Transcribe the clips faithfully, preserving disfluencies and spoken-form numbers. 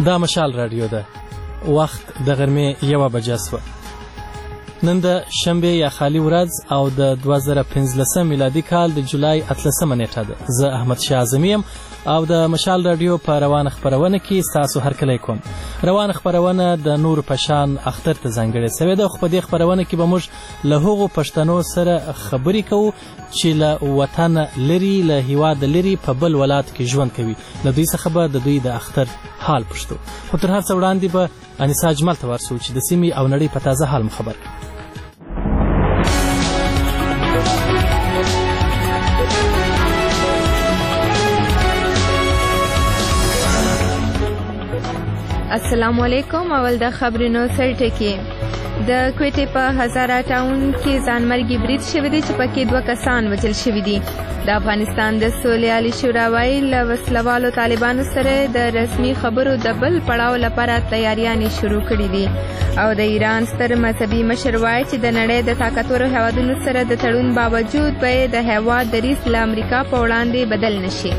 دا مشال رادیو ده. وخت د غرمې یوه بجه سوه. نن د شنبې یا خالي ورځ او د دوه زره پنځلسم میلادي کال د جولای اتلسمه نیټه ده. زه احمد شاه اعظمي یم او د مشال رادیو په روانه خپرونه کې ستاسو هرکلی کوم. روانه خپرونه د نورو په شان اختر ته ځانګړې سوې ده، خو په دې خپرونه کې به موږ له هغو پښتنو سره خبرې کوو چې له وطنه لرې، له هېواده لرې په بل ولایت کې ژوند کوي. له دوی څخه به د دوی د اختر حال پوښتو. خو تر هر څه وړاندې به انیسا اجمل ته ورسو چې د سیمې او نړۍ په تازه حال مو خبر کړي. السلام علیکم. اول د خبرونو سرټکی. د کوټې په هزاره ټاون کې ځانمرګي برید شوی دی چې پکې دوه کسان وژل شوي دي. د افغانستان د سولې عالي شورا وایي له وسلوالو طالبانو سره د رسمي خبرو د بل پړاو لپاره تیاریانې شروع کړي دي. او د ایران ستر مذهبي مشر وایي چې د نړۍ د طاقتورو هیوادونو سره د تړون باوجود به د هیواد دریځ له امریکا په وړاندې بدل نشي.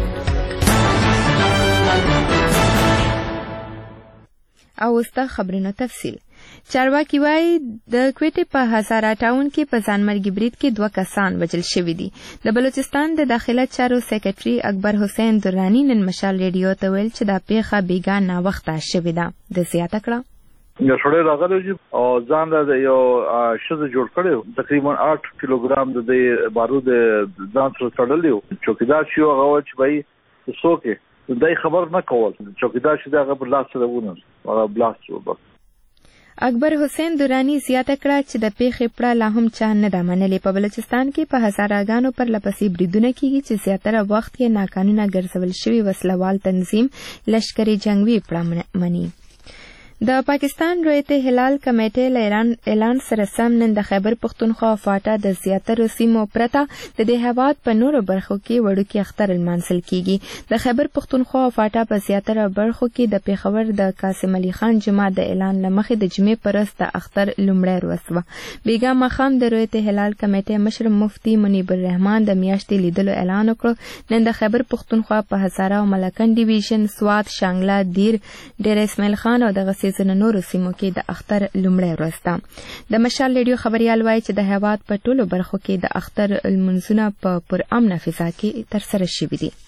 او اوس د خبرونو تفصیل. چارواکي وایي د کوټې په هزاره ټاون کې په ځانمرګي برید کې دوه کسان وژل شوي دي. د بلوچستان د داخله چارو سیکرټري اکبر حسین درانی نن مشال ریډیو ته ویل چې دا پیښه بېګا ناوخته شوې ده. د زیاته کړه یو سړی راغلی او ځان له یو ښځه جوړ کړی، تقریبا آټ کیلوګرام د دې بارود ځان سره تړلی و. چوکیدار چې هغه و چې بھائی څوک یې دای خبر نه کول، چوکیدار چې دغه په لاس سره ونیول هغه بلاست و. اکبر حسین درانی زیاته کړه چې د پیښې پړه لا هم چا نه ده منلې. په بلوچستان کې په هزاراګانو پر لپسې بریدونه کیږي چې زیاتره وخت یې ناقانونه ګرځول شوي وسلوال تنظیم لشکري جنګوي پړه مني. د پاکستان رویت هلال کمیټې له اعلان سره سم نن د خیبر پښتونخوا فاټا د زیاترو سیمو پرته د دې هیواد په نورو برخو کې وړوکي اختر لمانځل کیږي. د خیبر پښتونخوا فاټا په زیاتره برخو کې د پیښور د قاسم علي خان جماعت د اعلان له مخې د جمعې په ورځ د اختر لومړی ورځ وه. بېګا ماښام د رویت هلال کمیټې مشر مفتي منیب الرحمان د میاشتې لیدلو اعلان وکړ. نن د خیبر پښتونخوا په هزاره او ملکن ډیویژن، سوات، شانګله، دیر، ډیر اسماعیل خان او دغسې ځینو نورو سیمو کې د اختر لومړی ورځ ده. د مشال ریډیو خبریال وایي چې د هیواد په ټولو برخو کې د اختر لمونځونه په پرامنه فضا کې ترسره شوي دي.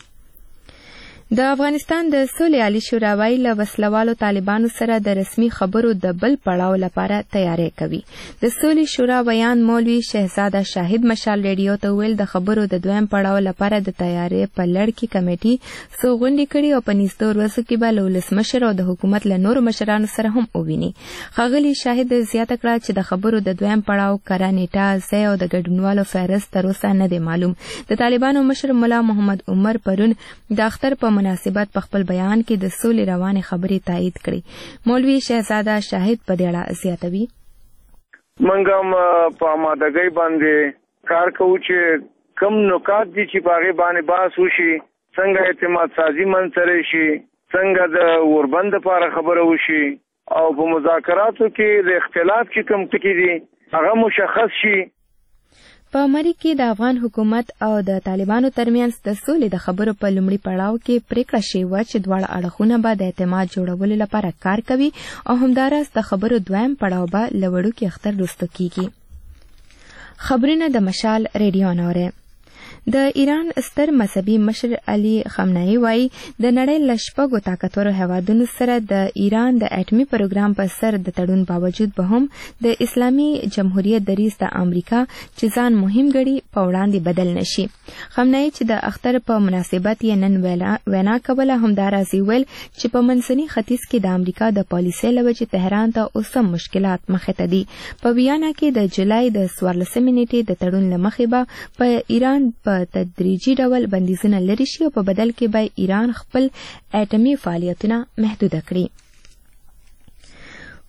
د افغانستان د سولې عالي شورا وایي له وسلوالو طالبانو سره د رسمي خبرو د بل پړاو لپاره تیاری کوي. د سولې شورا ویان مولوي شهزاده شاهد مشال ریډیو ته ویل د خبرو د دویم پړاو لپاره د تیاری په لړ کې کمیټي څو غونډې کړي او په نږدې ورځو کې به له ولسمشر او د حکومت له نورو مشرانو سره هم وویني. ښاغلي شاهد زیاته کړه چې د خبرو د دویم پړاو کره نیټه، ځای او د ګډونوالو فهرست تر اوسه نه دی معلوم. د طالبانو مشر ملا محمد عمر پرون د اختر په مناسبت په خپل بیان کې د سولې روانې خبرې تایید کړې. مولوي شهزاده شاهد په دې اړه زیاتوي. موږ هم په آمادګۍ باندې کار کوو چې کم نکات دي چې په هغې باندې بحث وشي، څنګه اعتماد سازي منځته شي، څنګه د اوربند لپاره خبره وشي او په مذاکراتو کې د اختلاف چې کوم ټکي دي هغه مشخص شي. په مری کې د افغان حکومت او د طالبانو ترمنځ د سولې د خبرو په لومړي پړاو کې پریکړه شوې وه چې دواړه اړخونه به د اعتماد جوړولو لپاره کار کوي او همداراز د خبرو دویم پړاو به له وړوکي اختر وروسته کیږي. خبرونه د مشال ریډیو نوره. د ایران ستر مذهبي مشر علي خامنه‌ای وایي د نړۍ له شپږو طاقتورو هیوادونو سره د ایران د اټومي پروګرام په سر د تړون باوجود به هم د اسلامي جمهوریت دریځ د امریکا چې ځان مهم ګڼي په وړاندې بدل نشي. خامنه‌ای چې د اختر په مناسبت یې نن وینا کوله همداراز ویل چې په منځني ختیځ کې د امریکا د پالیسۍ له وجې تهران ته اوس هم مشکلات مخې ته دي. په ویانا کې د جولای د څوارلسمې نیټې د تړون له مخې به په ایران په تدریجي ډول بندیزونه لري شي او په بدل کې به ایران خپل اټومي فعالیتونه محدود کړي.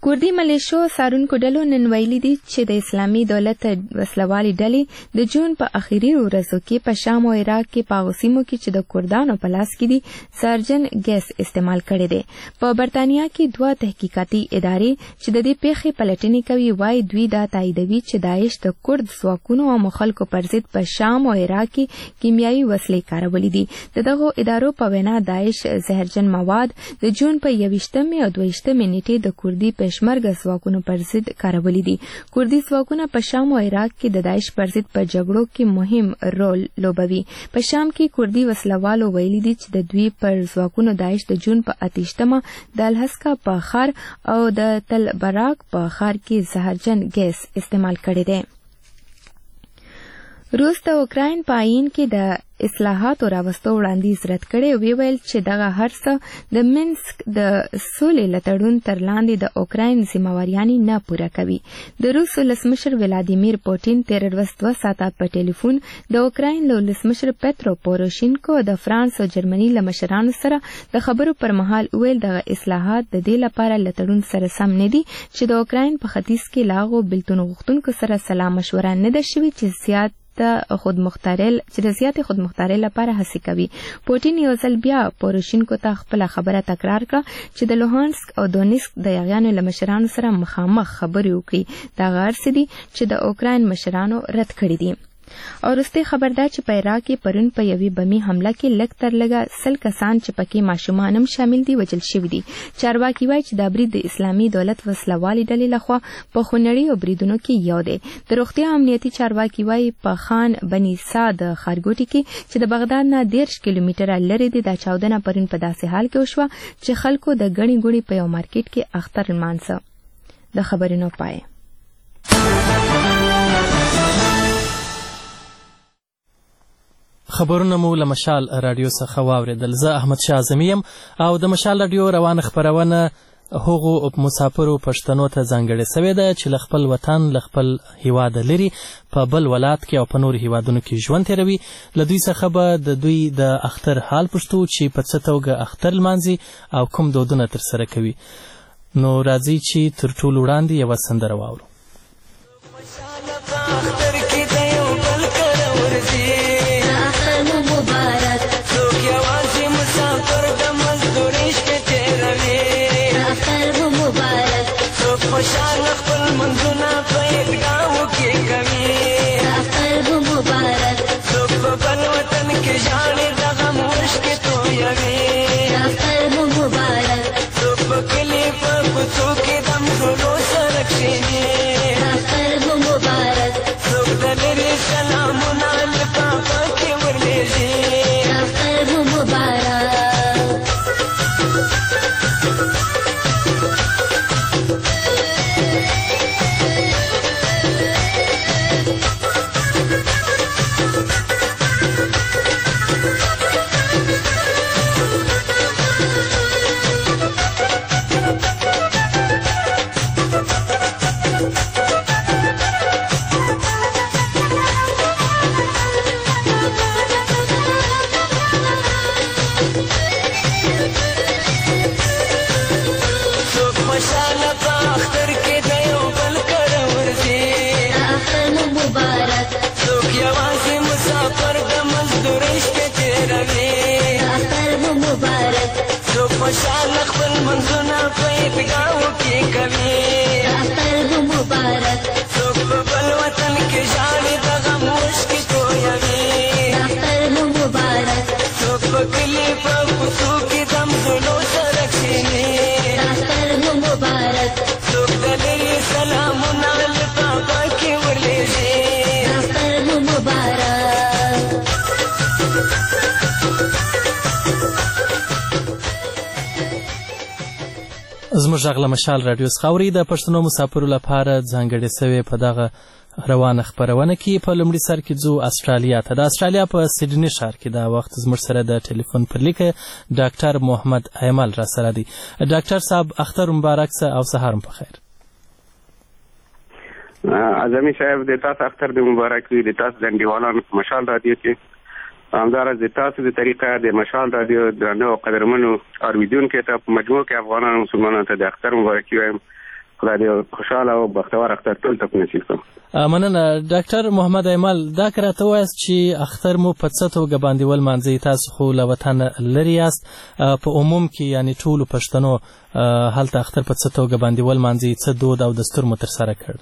کوردي ملیشو سارونکو ډلو نن ویلي دي چې د اسلامي دولت وسلوالې ډلې د جون په اخیری ورځو کې په شام او عراق کې په هغو سیمو کې چې د کردانو په لاس کې دي سارجن ګیس استعمال کړی دی. په برطانیا کې دوه تحقیقاتي ادارې چې د دې پیښې پلټنې کوي وایي دوی دا تاییدوي چې داعش د کرد ځواکونو او خلکو پر ضد په شام او عراق کې کیمیاوي وسلې کارولې دي. د دغو ادارو په وینا داعش زهرجن مواد د جون په یویشتمې او دویشتمې نیټې د کردي پېشمرګه ځواکونو پر ضد کارولې دي. کردي ځواکونه په شام او عراق کې د داعش پر ضد په جګړو کې مهم رول لوبوي. په شام کې کردي وسلوالو ویلي دي چې د دوی پر ځواکونو داعش د جون په اتیشتمه د الحسکا په ښار او د تل براک په ښار کې زهرجن ګیس استعمال کړی دی. روس د اوکراین په آئین کې د اصلاحاتو راوستو وړاندیز رد کړی او ویل چې دغه هر څه د منسک د سولې له تړون تر لاندې د اوکراین ذمہواریانې نه پوره کوي. د روس ولسمشر ولادیمیر پوټین تېره ورځ دوه ساعته په ټلیفون د اوکراین له ولسمشر پیترو پوروشینکو د فرانس او جرمني له مشرانو سره د خبرو پر مهال ویل دغه اصلاحات د دې لپاره له تړون سره سم نه دي چې د اوکراین په ختیځ کې له هغو بېلتون غوښتونکو سره سلا مشوره نه ده شوې چې زیات خودمختارۍ چې د زیاتې خودمختارۍ لپاره هڅې کوي. پوټین یو ځل بیا پوروشینکو ته خپله خبره تکرار کړه چې د لوهانسک او دونیسک د یاغیانو له مشرانو سره مخامخ خبرې وکړي. دا هغه هر څه دي چې د اوکراین مشرانو رد کړي دي. او وروستۍ خبر ده چې په عراق کې پرون په یوې بمي حمله کې لږ تر لږه سل کسان چې پکې ماشومان هم شامل دي وژل شوي دي. چارواکي وایي چې دا برید د اسلامي دولت وسلوالې ډلې لخوا په خونړي او بریدونو کې یو دی. د روغتیا امنیتي چارواکي وایي په خان بني سعد ښارګوټي کې چې د بغداد نه دېرش کیلومتره لرې دی دا چاودنه پرون په داسې حال کې وشوه چې خلکو د ګڼې ګوڼې په یو مارکیټ کې اختر لمانځه. د خبرونو پای. خبرونه مو له مشال رادیو څخه واورېدل. زه احمد شاه اعظمي یم او د مشال رادیو روانه خپرونه هغو مسافرو پښتنو ته ځانګړې سوې ده چې له خپل وطن له خپل هیواده لري په بل ولایت کې او په نورو هیوادونو کې ژوند تېروي. له دوی څخه به د دوی د اختر حال پوښتو چې په څه توګه اختر لمانځي او کوم دودونه ترسره کوي. نو راځئ چې تر ټولو وړاندې یوه سندره واورو. خوشحال خپل منځونه په عیدګاهو کې کوي اختر مو مبارک څوک په بل وطن کې ژاړي د غم اوښکې تویوي اختر مو مبارک څوک په کلي په کوڅو کې د مغلو سره کښېني اختر مو مبارک څوک د لرې سلامونه لفافه کې ورلېږي اختر مو مبارک. خوشحال خپل منځونه په عیدګاهو کې کوي اختر مو مبارک څوک په بل وطن کې ژاړي د غم اوښکې تویوي اختر مو مبارک څوک په کلي په کوڅو کې د مغلو سره کښېني اختر مو مبارک څوک د لرې سلامونه لفافه کې ورلېږي اختر مو مبارک. زموږ غږ له مشال رادیو څخه اورئ. د پښتنو مسافرو لپاره ځانګړې سوې په دغه روانه خپرونه کې په لومړي سر کې ځو استرالیا ته. د استرالیا په سیډني ښار کې دا وخت زموږ سره د ټلیفون پر لیکه ډاکټر محمد ایمل را سره دی. ډاکټر صاحب اختر مبارک سه او سهار په خیر. اعظمي صاحب د تاسو اختر د مبارک وي. د تاسو ځنډیوالانو په مشال رادیو کې همداراز د تاسو د طریقه د مشال رادیو درنو او قدرمنو اوریدونکو ته په مجموع کې افغانانو مسلمانانو ته د اختر مبارکي وایم خدای دې خوشحاله او بختور اختر ټول ته نصیب کړي. مننه ډاکټر محمد ایمل. دا که راته ووایاست چې اختر مو په څه توګه باندې ولمانځئ؟ تاسو خو له وطن لرې یاست، په عموم کې یعنې ټولو پښتنو هلته اختر په څه توګه باندې ولمانځئ؟ څه دود او دستور مو ترسره کړ؟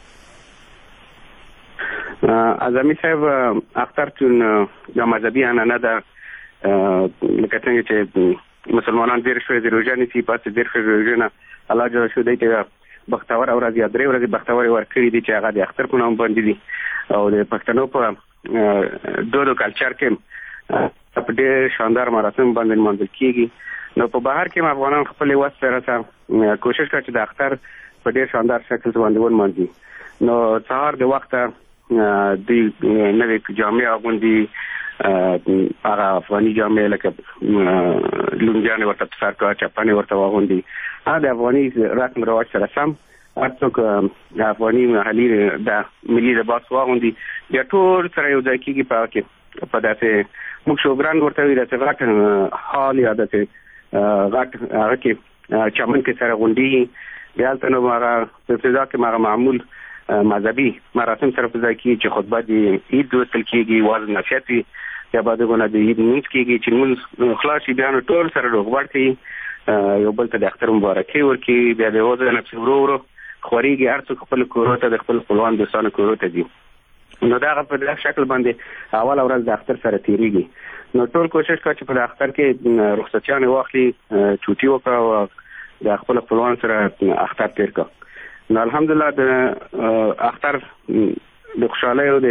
اعظمي صاحب، اختر چون یو مذهبي عنعنه ده، لکه څنګه چې مسلمانان ډېر شوي د روژه نیسي، پس ډېر شوي د روژې نه الله جل شو دی ته بختوره ورځ یا درې ورځې بختورې ورکړي دي چې هغه د اختر په نوم باندې دي. او د پښتنو په دود او کلچر کې په ډېر شاندار مراسم باندې لمانځل کېږي. نو په بهر کې افغانان خپل وس سره سره کوشش کوي چې د اختر په ډېر شاندار شکل باندې ولمانځي. نو سهار د وخته د نوې جامې اغوندي، هغه افغاني جامې لکه لونګیانې ورته په سر کې چپنې ورته واغوندي. هغه د افغاني رسم رواج سره سم هر څوک د افغاني محلي د ملي لباس واغوندي، بیا ټول سره یو ځای کېږي. په هغه کې په داسې موږ شوګران ورته وایي، داسې غټ هال یا داسې غټ هغه کې چمن کې سره غونډېږي. بیا هلته نو هغه په ابتدا کې هغه معمول مذهبي مراسم سره په ځای کې چې خطبه د عید لوستل کېږي، واعظ نصیحت وي، یا بعدونه د عید لمونځ کېږي چې لمونځ خلاص شي، بیا نو ټول سره روغبړ کوي، یو بل ته د اختر مبارکي ورکوي. بیا د وځه نفس ورو ورو خورېږي، هر څوک خپل کورو ته د خپل خپلوان دوستانو کورو ته ځي. نو دا هغه په دغه شکل باندې اوله ورځ د اختر سره تېرېږي. نو ټول کوشش کوي چې په اختر کې رخصتیانې واخلي، چوټي وکړه او د خپل خپلوان سره اختر تېر کړه. نو الحمدلله د اختر د خوشحالۍ او د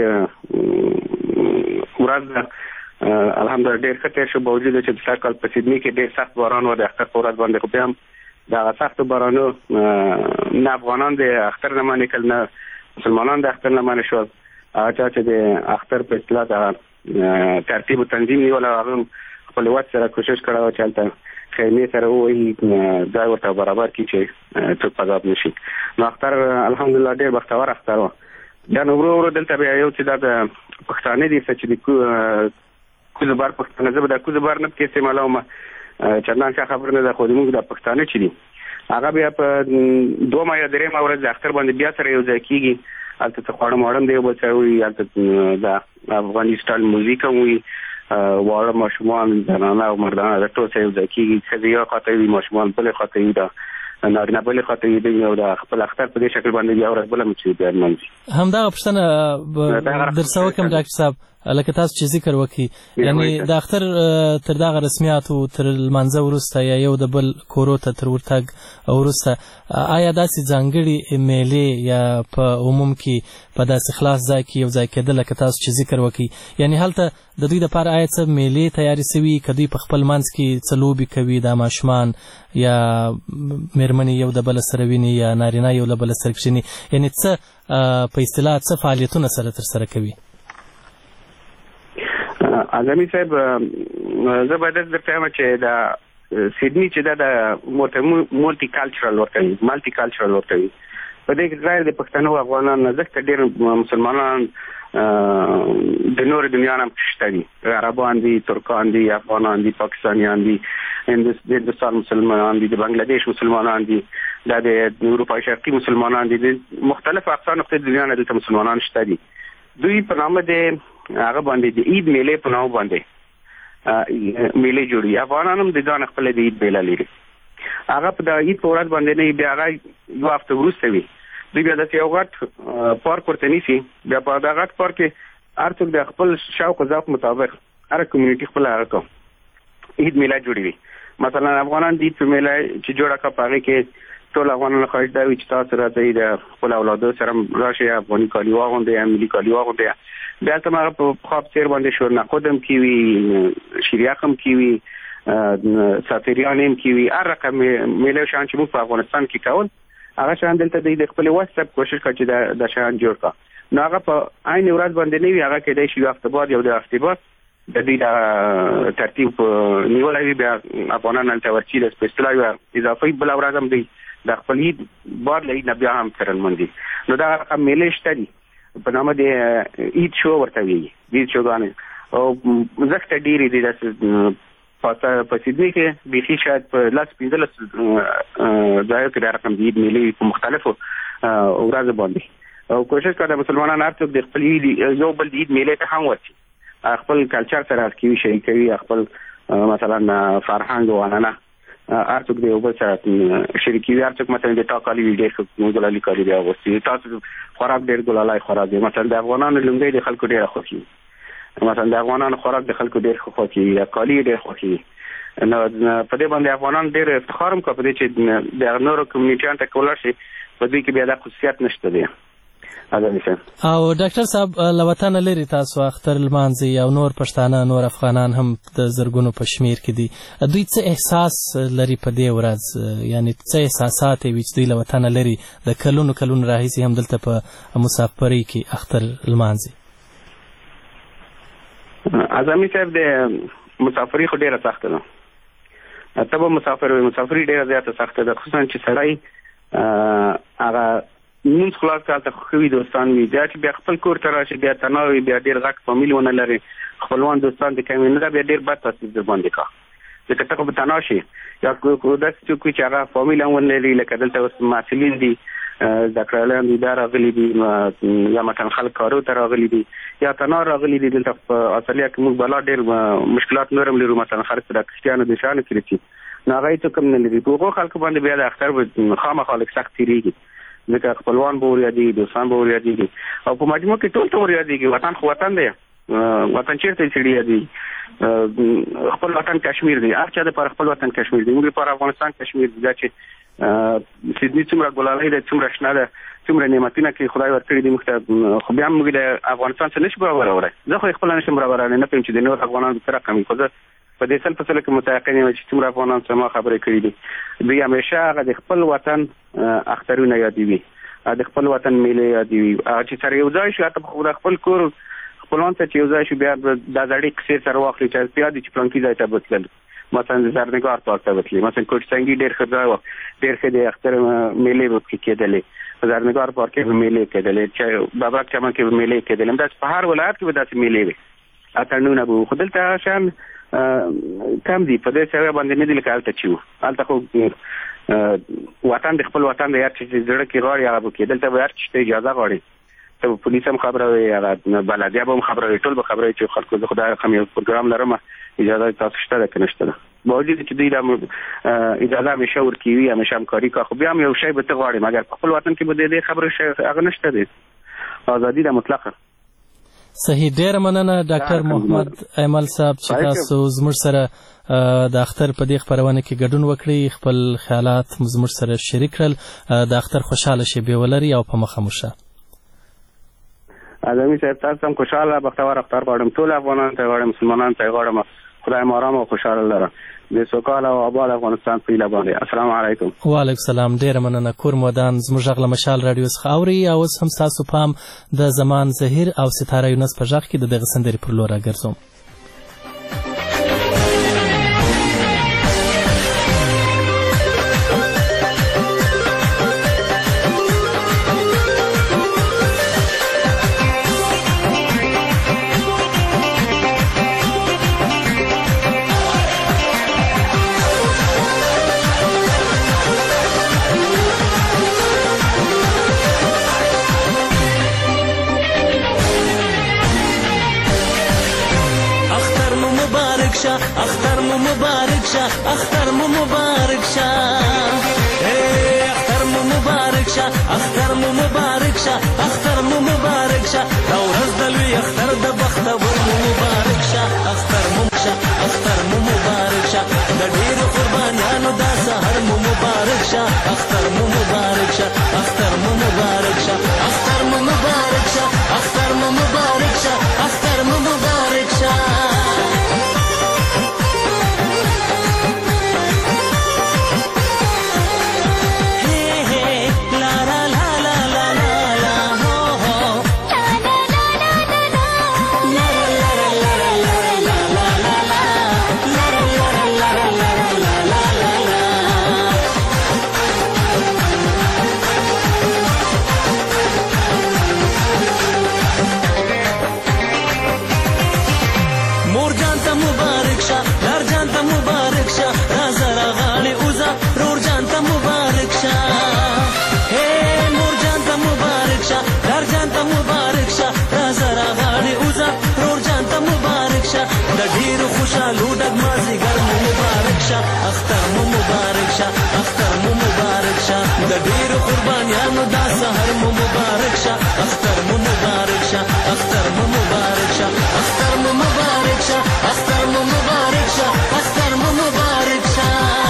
ورځ الحمدلله ډېر ښه تېر شو، باوجود چې د سږ کال په سیدني کې ډېر سخت باران و د اختر په ورځ باندې. خو بیا هم د هغه سختو بارانو نه افغانان د اختر نه منې کړل، نه مسلمانان د اختر نه منې شول. هغه چا چې د اختر په اصطلاح د ترتیب و تنظیم نیول، هغه خپل وخت سره کوشش کړی و چې هلته خیمې سره ووهي، ځای ورته برابر کړي چې څوک په عذاب نشي. نو اختر الحمدلله ډېر بختور اختر و. بیا نو ورو ورو دلته بیا یو چې دا د پښتانه دي چې د کوزه بار پښتانه، زه به د کوزه بار نه پکې استعمالوم، چندان ښه خبر نه ده، خو زموږ د پښتانه چې دي هغه بیا په دومه یا درېیمه ورځ د اختر باندې بیا سره یو ځای کېږي. هلته څه خواړه مواړه دی یو بل سره وي، هلته د افغاني سټایل موزیک هم وي، واړه ماشومان زنانه او مردانه د ټول سره یو ځای کېږي. ښځې یو خواته وي، ماشومان بلې خواته وي، د نارینه بلې خواته وي، او د خپل اختر په دې شکل باندې بیا ورځ بله چې بیا لمانځي. همدغه پوښتنه درڅه وکړم ډاکټر صاحب، لکه تاسو چې ذکر وکړي، یعنې د اختر تر دغه رسمیاتو تر لمانځه وروسته یا یو د بل کورو ته تر ورتګ وروسته آیا داسې ځانګړي میلې یا په عموم کې په داسې خلاص ځای کې یو ځای کېدل لکه تاسو چې ذکر وکړي، یعنې هلته د دوی دپاره آیا څه میلې تیارې سوي، که دوی په خپل منځ کې څه لوبې کوي، دا ماشومان یا مېرمنې یو د بله سره ویني یا نارینه یو له بله سره کښېني، یعنې څه په اصطلاح څه فعالیتونه سره ترسره کوي؟ اعظمي صاحب، زه به داسې درته وایم چې د سیدني چې دا د مولټي کلچرل ورته وي، مالټي کلچرل ورته وي. په دې کې غیر د پښتنو افغانان ځکه ډېر مسلمانان د نورو دنیا نه شته دي، عربان دي، ترکان دي، افغانان دي، پاکستانیان دي، هندوستان مسلمانان دي، د بنگلاديش مسلمانان دي، دا د اروپا شرقي مسلمانان دي، د مختلف اقسام نقطې دنیا نه دلته مسلمانان شته دي. دوی په نامه د هغه باندې د عید میلې په نامه باندې میلې جوړوي. افغانان هم د ځان خپله د عید میله لري. هغه په د عید په ورځ باندې نه، بیا هغه یو هفته وروسته وي. دوی بیا داسې یو غټ پارک ورته نیسي، بیا په دغه غټ پارک کې هر څوک د خپل شوق او ذوق مطابق هر کمیونټي خپل هغه کوم عید میله جوړوي. مثلا افغانان د عید په میله چې جوړه کړه، په هغې کې ټول افغانانو خواهش دا وي چې تاسو راځئ د خپل اولادو سره راشئ، افغاني کالي واغوندئ، ملي کالي واغوندئ. بیا هلته هغه په پخوا په څېر باندې شورنخود هم کې وي، شیریاق هم کې وي، سافریان هم کې وي، هر رقم میله شیان چې موږ په افغانستان کې کول، هغه شیان دلته دوی د خپلې وس سره کوشش کوي چې دا شیان جوړ کړه. نو هغه په عین ورځ باندې نه وي، هغه کېدای شي یو هفته بعد یا د هفتې بعد د دوی د ترتیب نیولی وي. بیا افغانان هلته ورچي د په اصطلاح یوه اضافي بله ورځ هم دوی د خپل عید بعد له عید نه بیا هم سره لمانځي. نو دا رقم میلې شته دي، په نامه د عید شو ورته ویږي، د عید شوګانې، او ځکه ډېرې دي داسې په سیدنی کې بیخي شاید په لاس پنځلس ځایو کې دا رقم د عید میلې په مختلفو ورځو باندې او کوشش کوي مسلمانان هر څوک د خپل یو بل د عید میلې ته هم ورشي، خپل کلچر سره اسکی شریکوي، خپل مثلا فرهنګ او عنعنه هر څوک د یو بل سره شریکي وي. هر څوک مثلا د تا کالي وي ډېر ښه ګلالي کالي دی اغوستي، تاسو خوراک ډېر ګلالای خوراک دی. مثلا د افغانانو لومړی د خلکو ډېره خوښي، مثلا د افغانانو خوراک د خلکو ډېر خوښي، کالي ډېر خوښي. نو په دې باندې افغانان ډېر افتخار هم کوي په دې چې د نورو کمیونټیانو ته کولاړ شي، په دې کې بیا د خصوصیت نشته دی. او ډاکټر صاحب له وطن لري تاسو اختر لمانځي او نور پښتانه نور افغانان هم د زرګونو په شمیر کې دي، دوی څه احساس لري په دې ورځ؟ یعنی څه احساسات وي چې دوی له وطن لري د کلونو کلونو راهیسې هم دلته په مسافرۍ کې اختر لمانځي؟ اعظمي صاحب د مسافرۍ خو ډېره سخته ده، ته به مسافر وي، مسافرۍ ډېره زیاته سخته ده، خصوصا چې سړی هغه مونږ خلاص کال ته خوښوي دوستان وي، بیا چې بیا خپل کور ته راشي بیا تنها وي، بیا ډېر غټ فامیل ونه لري، خپلوان دوستان د کمې نه ده، بیا ډېر بد تاثیر در باندې کا. ځکه ته خو به تنها شي یا داسې څوک وي چې هغه فامیل هم ونه لري، لکه دلته اوس محصلین دي، زده کړیالان دي، دا راغلي دي، یا مثلا خلک کارو ته راغلي دي یا تنها راغلي دي. دلته په اصلیا کې موږ بلا ډېر مشکلات نور هم لرو، مثلا خلک په راکشتیانو د شانو کې رسي نو هغه هېڅوک هم نه لري. په هغو خلکو باندې بیا د اختر به خامخا لږ سخت تېرېږي، ځکه خپلوان به وريادېږي، دوستان به وريادېږي او په مجموع کې ټول ته وريادېږي. وطن خو وطن دی، وطن چېرته یې سړي یادېږي؟ خپل وطن کشمیر دی، هر چا دپاره خپل وطن کشمیر دی، موږ لپاره افغانستان کشمیر دی. دا چې سیدني څومره ګلالۍ ده، څومره شنه ده، څومره نعمتونه کې خدای ورکړي دي موږ ته، خو بیا هم موږ د افغانستان څخه نشو برابرولی. زه خو یې خپله نشم برابرولی، نه پوهېږم چې د نور افغانانو څه رقم وي، خو زه په دې سل په سلو کې متیقن یم چې څومره افغانان سره ما خبرې کړي دي، دوی همیشه هغه د خپل وطن اخترونه یادوي، د خپل وطن میلې یادوي، هغه چې سره یو ځای شي، حتی د خپل کور خپلوان سره چې یو ځای شي بیا دا زړې کیسې سره واخلي چې بیا دي چې پلانکي ځای ته بوتلل، مثلا د زرنګار پارک ته بوتلي، مثلا کوټسنګي ډېر ښه ځای و، ډېر ښه د اختر میلې به پکې کېدلې، په زرنګار پارک کې به میلې کېدلې، چې بابک چمن کې به میلې کېدلې، همداسې په هر ولایت کې به داسې میلې وي، اتڼونه به وو. خو دلته شیان کم دي، په دې سویه باندې نه دي لکه هلته چې وو. هلته خو وطن د خپل وطن د هر چې زړه کې غواړي هغه به کېدل، ته به هر چې ته اجازه غواړي، ته به پولیس هم خبره وي، هغه بلدیه به هم خبره وي، ټول به خبره وي چې خلکو زه خو دا رقم یو پروګرام لرم، اجازه تاسو شته ده که نشته ده. باوجود چې دوی دا اجازه همیشه ورکوي، همیشه همکاري کوي، خو بیا هم یو شی به ته غواړي، مګر په خپل وطن کې به د دې خبرې هغه نشته دی، ازادي ده مطلقه. صحیح، ډېره مننه ډاکټر محمد ایمل صاحب چې تاسو زموږ سره د اختر په دې خپرونه کې ګډون وکړئ، خپل خیالات زموږ سره شریک کړل. د اختر خوشحاله شېبې ولرئ او په مخه مو شه. اعظمي صاحب تاسو هم خوشحاله بختور اختر غواړم، ټول افغانانو ته غواړم، مسلمانانو ته غواړم، خدای مو ارام او خوشحاله لره، د سوکاله او آباد افغانستان په هیله باندې. السلام علیکم. وعلیکم السلام. ډېره مننه. کور مودان زموږ غږ له مشال راډیو څخه اورئ او اوس هم ستاسو پام د زمان زهیر او ستاره یونس په غږ کې د دغه سندرې پر لور راګرځوم. اختر مو مبارک شه، اختر مو مبارک شه، اختر مو مبارک شه، اختر مو مبارک شه، اختر مو مبارک شه، دا ورځ د لوی اختر د بختور مو مبارک شه، اختر مو شه، اختر مو مبارک شه، د ډېرو قربانیانو دا سحر مو مبارک شه، اختر مو مبارک شه، اختر مو مبارک شه، اختر مو مبارک شه، اختر مو مبارک شه، اختر مو مبارک شه. جان ته مبارک شه راځه راغاړې اوځه رور جان ته مبارک شه د ډېرو خوشحالو ډک مازدیګر مو مبارک شه اختر مو مبارک شه اختر مو مبارک شه د ډېرو قربانیانو دا سحر مو مبارک شه اختر مو مبارک شه اختر مو مبارک شه اختر مو مبارک شه اختر مو مبارک شه اختر مو مبارک شه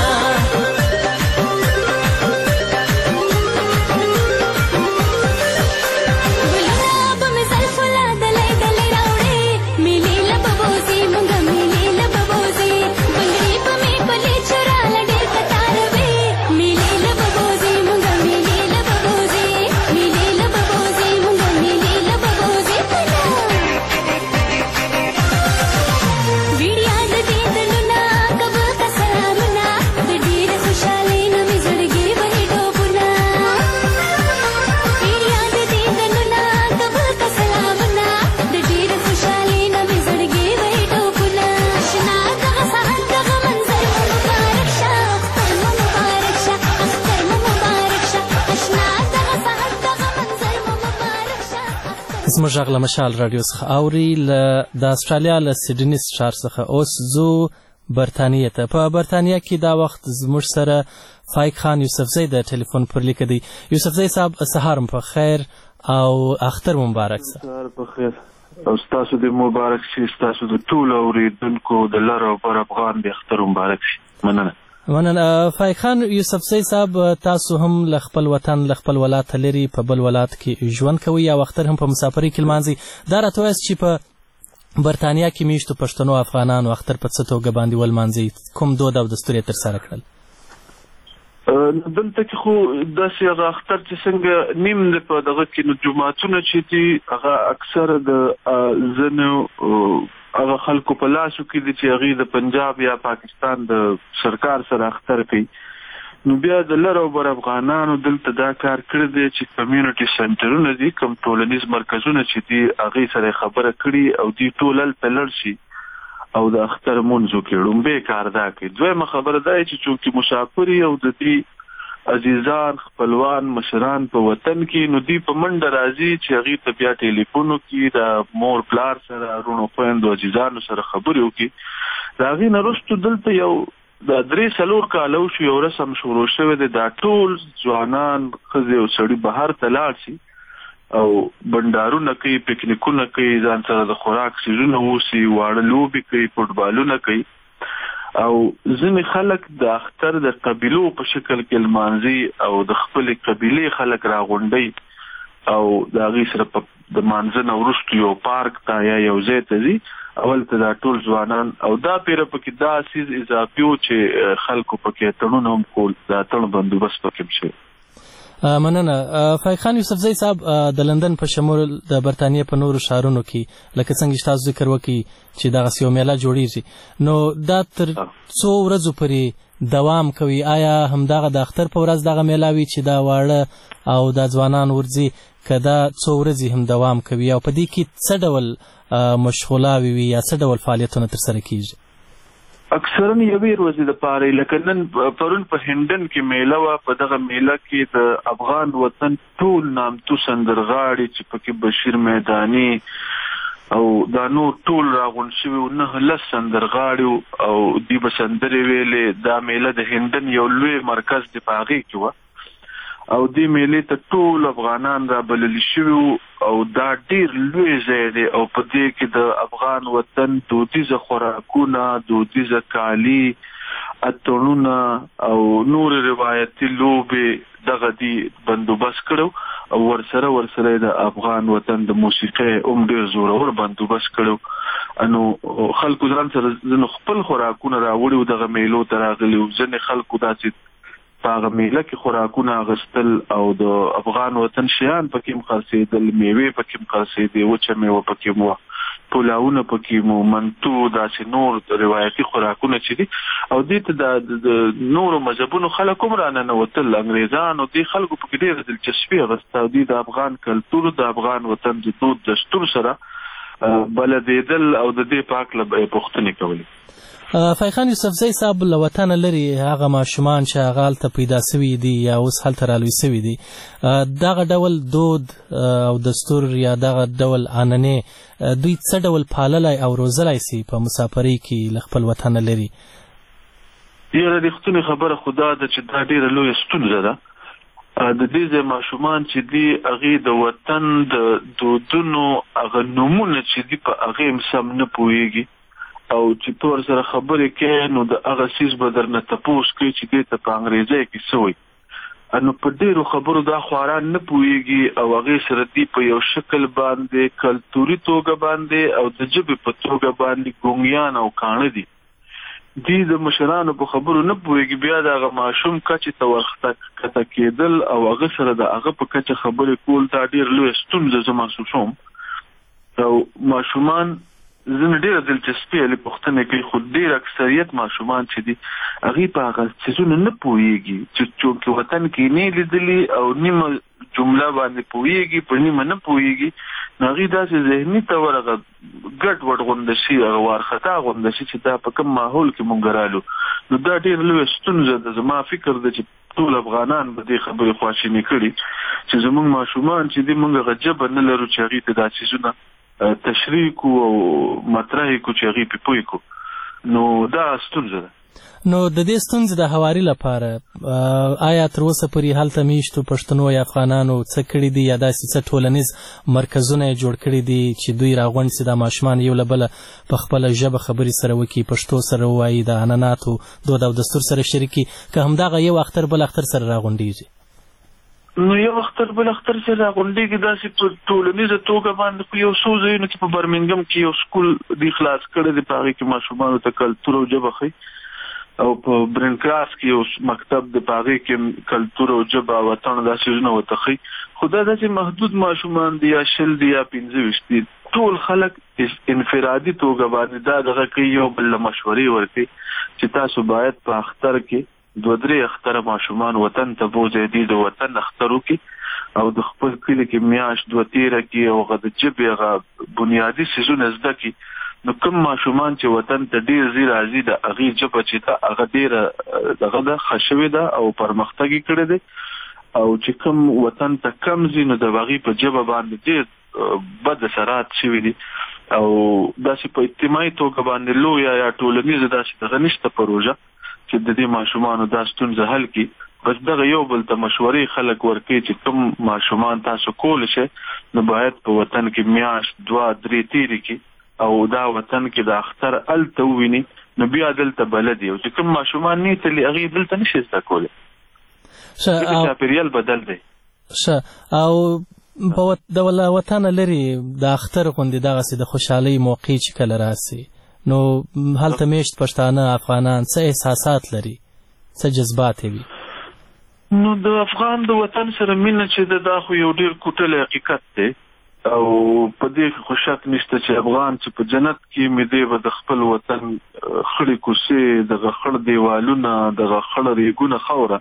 زموږ غږ له مشال راډیو څخه اوري د استرالیا له سیډني ښار څخه اوس ځو برطانیې ته. په برطانیه کې دا وخت زموږ سره فایق خان یوسفزی د ټلیفون پر لیکه دی. یوسفزی صاحب سهار مو په خیر او اختر مو مبارک شه. سهار په خیر او ستاسو د مبارک شي، ستاسو د ټولو اوریدونکو د لر او بر افغان د اختر مبارک شي. مننه. مننه. فایق خان یوسفزی صاحب تاسو هم له خپل وطن له خپل ولایت لري په بل ولایت کې ژوند کوئ او اختر هم په مسافرۍ کې لمانځئ. دا راته وایاست چې په برطانیه کې میشتو پښتنو افغانانو اختر په څه توګه باندې ولمانځئ؟ کوم دود او دستور یې ترسره کړل؟ دلته کې خو داسې هغه اختر چې څنګه نیم دی په دغه کې نو جوماتونه چې دي هغه اکثره د ځینو هغه خلکو په لاسو کې دي چې هغوی د پنجاب یا پاکستان د سرکار سره اختر کوي. نو بیا د لر او بر افغانانو دلته دا کار کړی دی چې کمیونټي سنټرونه دي، کوم ټولنیز مرکزونه چې دي هغوی سره خبره کړي او دوی ټول هلته لاړ شي او د اختر مونځ وکړي. لومبی کار دا کوي. دویمه خبره دا چې څوک چې مسافر وي او د دې عزیزان خپلوان مشران په وطن کې نو دوی په منډه راځي چې هغوی ته بیا ټلیفونو کې د مور پلار سره رونو خویندو عزیزانو سره خبرې وکړي. د هغې نه وروسته دلته یو د درې څلور کاله وشو یو رسم شروع شوی دی. دا ټول ځوانان ښځې او سړي بهر ته لاړ شي او بنډارونه کوي، پکنیکونه کوي، ځان سره د خوراک څیزونه اوسي، واړه لوبې کوي، فوټبالونه کوي. او ځینې خلک د اختر د قبیلو په شکل کې لمانځي او د خپلې قبیلې خلک راغونډوي او د هغې سره په د مانځه نه وروسته یو پارک ته یا یو ځای ته ځي. اول ته دا ټول ځوانان او دا پیره پکې دا سیز اضافي و چې خلکو پکې اتڼونه هم کول، د اتڼ بندوبست پکې هم شوی. مننه. فایق خان یوسفزی صاحب د لندن په شمول د برطانیې په نورو ښارونو کې لکه څنګه چې تاسو ذکر وکړي چې دغسې یو میله جوړیږي، نو دا تر څو ورځو پورې دوام کوي؟ آیا همدغه د اختر په ورځ دغه میله وي چې دا واړه او دا ځوانان ورځي، که دا څو ورځې هم دوام کوي او په دې کې څه ډول مشغولاوې وي یا څه ډول فعالیتونه ترسره کیږي؟ اکثرا یوې ورځې دپاره لکه نن پرون په هندن کې میله وه. په دغه میله کې د افغان وطن ټول نامتو سندرغاړي چې پکې بشیر میداني او دا نور ټول راغونډ شوي وو، نهه لس سندرغاړي او دوی به سندرې ویلې. دا میله د هندن یو لوی مرکز دی په هغې کې وه او دې میلې ته ټول افغانان را بلل شوي وو او دا ډېر لوی ځای دی او په دې کې د افغان وطن دودیزه خوراکونه، دودیزه کالي، اتڼونه او نور روایتي لوبې دغه دي بندوبست کړو او ورسره ورسره د افغان وطن د موسیقۍ هم ډېر زورور بندوبست کړو. نو خلکو ځان سره ځینو خپل خوراکونه راوړي وو، دغه میلو ته راغلي وو. ځینې خلکو داسې په هغه میله کې خوراکونه اخیستل او د افغان وطن شیان پکې هم خرڅېدل، میوې پکې هم خرڅېدې، وچه میوه پکې هم وه، پلاونه پکې مو، منتو، داسې نور روایتي خوراکونه چې دي. او دې ته د نورو مذهبونو خلک هم راننوتل، انګریزان او دې خلکو پکې ډېره دلچسپي اخیسته او دوی د افغان کلتور د افغان وطن د دود دستور سره بلدېدل او د دې په هکله پوښتنې کولې. فایخان یوسفزی صاحب له وطنه لرې هغه ماشومان چې هغه هلته پیدا سوي دي یا اوس هلته رالوی سوي دي دغه ډول دود او دستور یا دغه ډول عنعنې دوی څه ډول پاللی او روزلی سي په مسافرۍ کې له خپل وطنه لرې؟ یاره رښتونې خبره خو دا ده چې دا ډېره لویه ستونزه ده. د دې ځای ماشومان چې دي هغې د وطن د دودونو هغه نومونه چې دي په هغې هم سم نه پوهېږي او چې ته ورسره خبرې کوې نو د هغه څیز به درنه تپوس کوي چې دې ته په انګریزۍ کې څه وایي. نو په ډېرو خبرو دا خواران نه پوهېږي او هغې سره دي په یو شکل باندې کلتوري توګه باندې او د ژبې په توګه باندې ګونګیان او کاڼه دي. دي د مشرانو په خبرو نه پوهېږي، بیا د هغه ماشوم کچې ته ورښکته کېدل او هغه سره د هغه په کچه خبرې کول دا ډېر لویه ستونزه زه محسوسوم. او ماشومان ځینې ډېره دلچسپي لري پوښتنې کوي، خو ډېر اکثریت ماشومان چې دي هغې په هغه څیزونو نه پوهېږي چې چونکې وطن کې نه لیدلي او نیمه جمله باندې پوهېږي په نیمه نه پوهېږي، نو هغې داسې ذهني طور هغه ګډ وډ غونده شي، هغه وارخطا غونده شي چې دا په کوم ماحول کې مونږ رالو. نو دا ډېره لویه ستونزه ده. زما فکر ده چې ټول افغانان به دې خبرې خواشیني کړي چې زموږ ماشومان چې دي مونږ هغه ژبه نه لرو چې هغې ته دا څیزونه تشریح کو او مطرح کو چې هغې پې پوه کو. نو دا ستونزه ده. نو د دې ستونزې د هواري لپاره آیا تر اوسه پورې هلته میشتو پښتنو یا افغانانو څه کړي دي یا داسې څه ټولنیز مرکزونه یې جوړ کړي دي چې دوی راغونډ سي دا ماشومان یو له بله په خپله ژبه خبرې سره وکړي، پښتو سره ووایي، د عنعناتو دود او دستور سره شریکي، که همدغه یو اختر بل اختر سره راغونډېږي؟ نو یو اختر بل اختر سره راغونډېږي داسې په ټولنیزه توګه باندې خو یو څو ځایونو کې په برمنګم کې یو سکول دی خلاص کړی دی، په هغې کې ماشومانو ته کلتور او ژبه ښیي، او په برین کلاس کې یو مکتب د په هغې کې کلتور او ژبه او وطن دا څیزونه ورته ښیي. خو دا داسې محدود ماشومان دي یا شل دي یا پنځه ویشت دي، ټول خلک انفرادي توګه باندې دا دغه کوي، یو بل له مشورې ورکوي چې تاسو باید په اختر کې دوه درې اختره ماشومان وطن ته بوځئ، دي د وطن اختر وکړي او د خپل کلي کې میاشت دوه تېره کړي او هغه د ژبې هغه بنیادي څیزونه زده کړي. نو کوم ماشومان چې وطن ته ډېر ځي راځي د هغې ژبه چې ده هغه ډېره دغه ده ښه شوې ده او پرمختګ یې کړی دی، او چې کوم وطن ته کم ځي نو د هغې په ژبه باندې ډېر بد اثرات شوي دي او داسې په اجتماعي توګه باندې لویه یا ټولنیزه داسې دغه نشته پروژه چې د دې ماشومانو دا ستونزه حل کړي. بس دغه یو بل ته مشورې خلک ورکوي چې کوم ماشومان تاسو کولی شئ نو باید په وطن کې میاشت دوه درې تېرې کړي او دا وطن کې د اختر هلته وویني، نو بیا دلته بلد یو چې کوم ماشومان نه تلي هغې دلته نشي زده کولی، ځکه چاپېریال بدل دی. ښه، او د وطنه لرې د اختر غوندې دغسې د خوشحالۍ موقع چې کله راسي نو هلته میشت پښتانه افغانان څه احساسات لري، څه جذبات وي؟ نو د افغان د وطن سره مینه چې ده دا خو یو ډېر کوټلی حقیقت دی او په دې کې خو شک نشته چې افغان چې په جنت کې مې دی به د خپل وطن خړې کوڅې، دغه خړ دیوالونه، دغه خړ ریګونه خاوره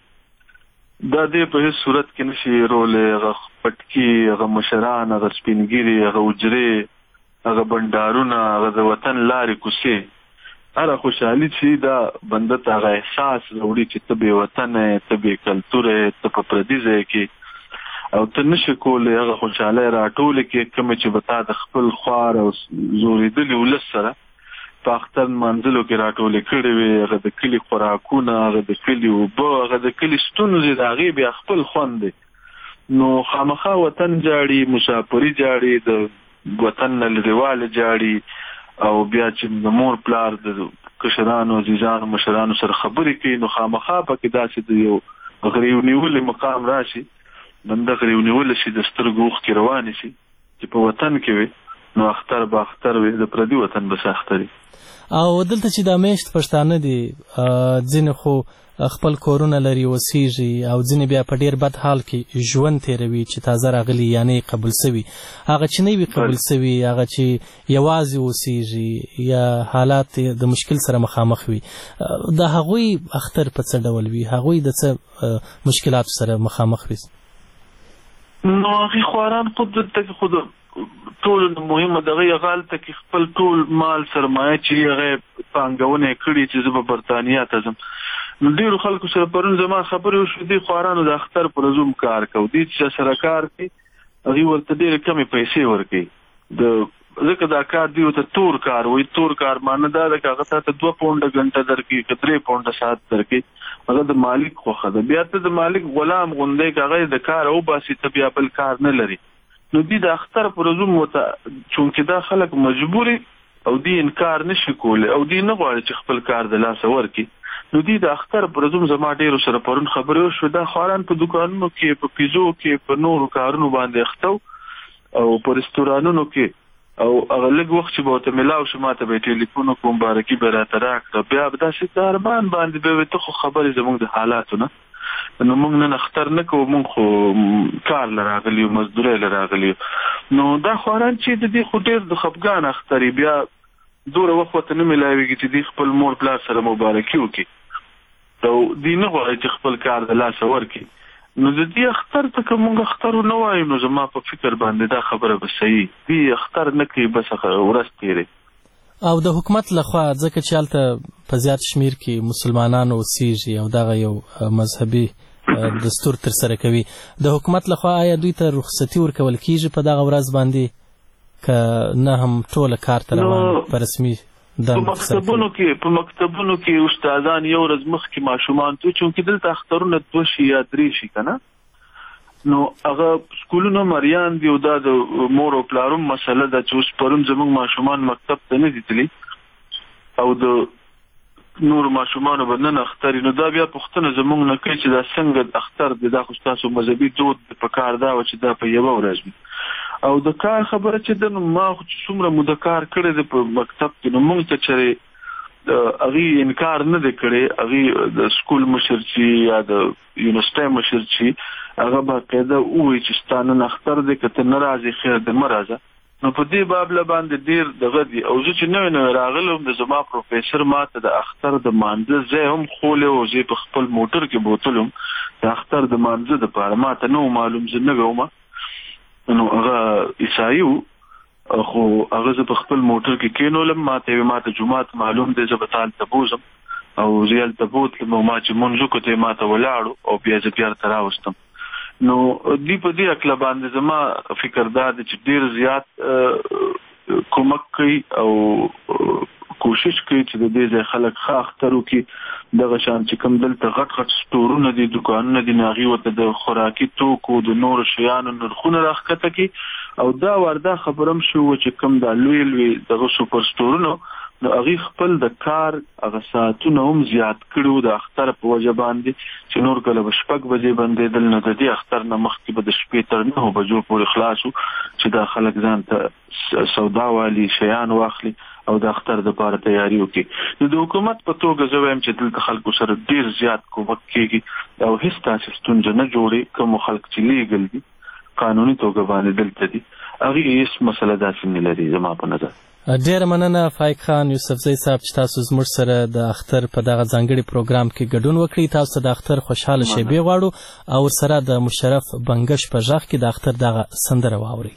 دا دی په هېڅ صورت کې نشي هېرولی. هغه پټکي، هغه مشران، هغه سپینګیري، هغه حجرې، هغه بنډارونه، هغه د وطن لارې کوڅې، هره خوشحالي چې دا بنده ته هغه احساس راوړي چې ته بې وطنه یې، ته بې کلتوره یې، ته په پردي ځای کې او ته نشي کولی هغه خوشحالۍ راټولې کړې کومې چې به تا د خپل خوار او زورېدلي ولس سره په اختر نمانځلو کې راټولې کړې وې، هغه د کلي خوراکونه، هغه د کلي اوبه، هغه د کلي ستونزې، د هغې بیا خپل خوند دی. نو خامخا وطن جاړي، مسافري جاړي، د وطن نه لرېواله جاړي او بیا چې د مور پلار د کشرانو عزیزانو مشرانو سره خبرې کوي نو خامخا پکې داسې د یو غریو نیولې مقام راشي، بنده غریو نیولی شي، د سترګو اوښکې روانې شي چې په وطن کې وي نو اختر به اختر وي، د پردي وطن به څه اختر وي. او دلته چې دا میشت پښتانه دي ځینې خو خپل کورونه لري اوسیږي او ځینې بیا په ډېر بد حال کې ژوند تېروي چې تازه راغلي یعنې قبول سوي، هغه چې نه وي قبول سوي، هغه چې یوازې اوسیږي یا حالات د مشکل سره مخامخ وي، د هغوی اختر په څه ډول وي، هغوی د څه مشکلاتو سره مخامخ وي؟ نو هغې خواران خود دلته خود ټول مهمه دغه هغه هلته کې خپل ټول مال سرمایه چې هغه پانګونه کړې چې زه به برتانیا ته ځم. نو ډیرو خلکو سره پرون زما خبرې وشوې دي خوارانو د اختر پر زوم کار کوي دي چې سره کار کوي هغوی ورته ډېرې کمې پیسې ورکوي. د ځکه دا کار دی ورته تور کار وایي. تور کار معنی دا ده که هغه تا ته دوه پونډه ګنټه درکړي که درې پونډه ساعت درکړي هغه د مالک خوښه ده. بیا ته د مالک غلام غوندی که هغه د کار وباسي ته بیا بل کار نه لري. نو دوی د اختر پر زوم ورته چونکې دا خلک مجبوري او دوی انکار نشي کولی او دوی نه غواړي چې خپل کار د لاسه ورکړي. نو دوی د اختر پر زوم زما ډېرو سره پرون خبرې وشوې دا خواران په دوکانونو کې په پیزو کې په نورو کارونو باندې اخته او په رستورانونو کې او هغه لږ وخت چې به ورته میلاو شو ما ته به یې ټلیفون وکړو مبارکي به راته راکړه. بیا به داسې د ارمان باندې به وې ته خو خبرې زموږ د حالاتو نه. نو موږ نن اختر نه کوو موږ خو کار له راغلي یو مزدورۍ له راغلي یو. نو دا خواران چې د دې خو ډېر د خفګان اختر بیا دوره وخت ورته نه میلاویږي چې دوی خپل مور پلار سره مبارکي وکړي او دوی نه غواړي چې خپل کار د لاسه ورکړي. نو د دې اختر ته که موږ اختر ونه وایو نو زما په فکر باندې دا خبره به صحیح دوی اختر نه کوي بس ورځ تېرې. او د حکومت لخوا ځکه چې هلته په زیات شمیر کې مسلمانان اوسیږي او دغه یو مذهبي دستور ترسره کوي د حکومت لخوا آیا دوی ته رخصتي ورکول کیږي په دغه ورځ باندې که نه هم ټوله کار ته روان په رسمي په مکتبونو کې په مکتبونو کې استادان یو ورځ مخکې ماشومان ته چونکې دلته اخترونه دوه شي یا درې شي که نه نو هغه سکولونه مریان دي او دا د مور او پلارو مسله ده چې اوس پرون زموږ ماشومان مکتب ته نه دي تللي او د نورو ماشومانو به نن اختر نو دا بیا پوښتنه زموږ نه کوي چې دا څنګه اختر دی دا خو ستاسو مذهبي دود په کار دا وه چې دا په یوه ورځ وي. او د کار خبره چې ده نو ما خو چې څومره مو د کار کړی دی په مکتب کې نو موږ ته چېرې هغوی انکار نه دی کړی. هغوی د سکول مشر چې یا د یونیورسټۍ مشر چې هغه باقاعده ووایي چې ستا نن اختر دی که ته نه راځې خیر دی مه راځه. نو په دې بابله باندې ډېر دغه دي او زه چې نوی نوی راغلم د زما پروفیسر ما ته د اختر د مانځه ځای هم خولی او زه په خپل موټر کې بوتلم د اختر د مانځه دپاره ما ته نه و معلوم زه نوی ومه نو هغه عیسایي و خو هغه زه په خپل موټر کې کېنولم ما ته یې ما ته جومات معلوم دی زه به تا هلته بوځم او زه یې هلته بوتلم او ما چې مونځ وکړو ته یې ما ته ولاړو او بیا زه بیا ورته راوستم. نو دوی په دې هکله باندې زما فکر دا دی چې ډېر زیات کومک کوي او کوشش کوي چې د دې ځای خلک ښه اختر وکړي. دغه شان چې کوم دلته غټ غټ سټورونه دي دوکانونه دي نو هغوی ورته د خوراکي توکو د نورو شیانو نرخونه راښکته کړي او دا واردا خبره هم شوه چې کوم دا لوی لوی دغه سوپر سټورونو نو هغوی خپل د کار هغه ساعتونه هم زیات کړي د اختر په وجه باندې چې نور کله به شپږ بجې بندېدل نو د دې اختر نه مخکې به د شپې تر نهو بجو پورې خلاص وو چې دا خلک ځان ته سودا والي شیان واخلي او د اختر دپاره تیاري وکړي. نو د حکومت په توګه زه وایم چې دلته خلکو سره ډېر زیات کومک کېږي او هېڅ داسې ستونزه نه جوړي کومو خلک چې لیګل دي قانوني توګه باندې دلته دي هغوی هېڅ مسله داسې نه لري زما په نظر. ډیره مننه فایق خان یوسفزی صاحب چې تاسو زموږ سره د اختر په دغه ځانګړي پروګرام کې ګډون وکړئ. تاسو ته د اختر خوشحاله شیبې غواړو او ورسره د مشرف بنګش په غږ کې د اختر دغه سندره واورئ.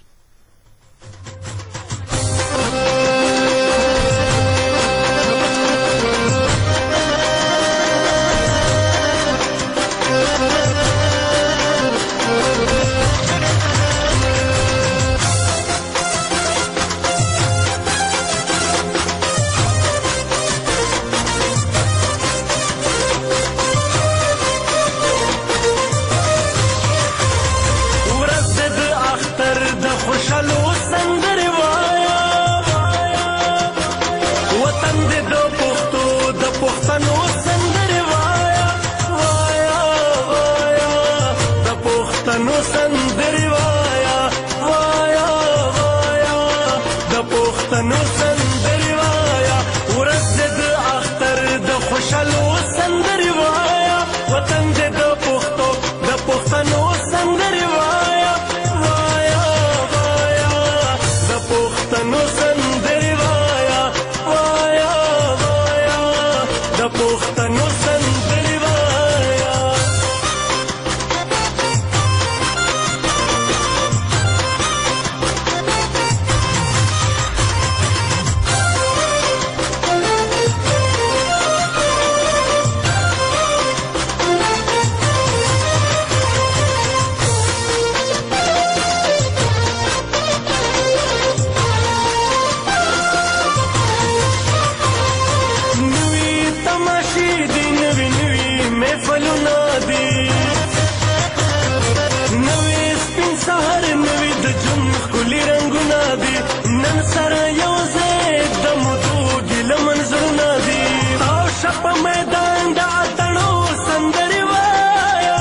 وطن سره یو ځای د مودو ګیله منظرونه دي او شه په میدان د اتڼو سندرې وایه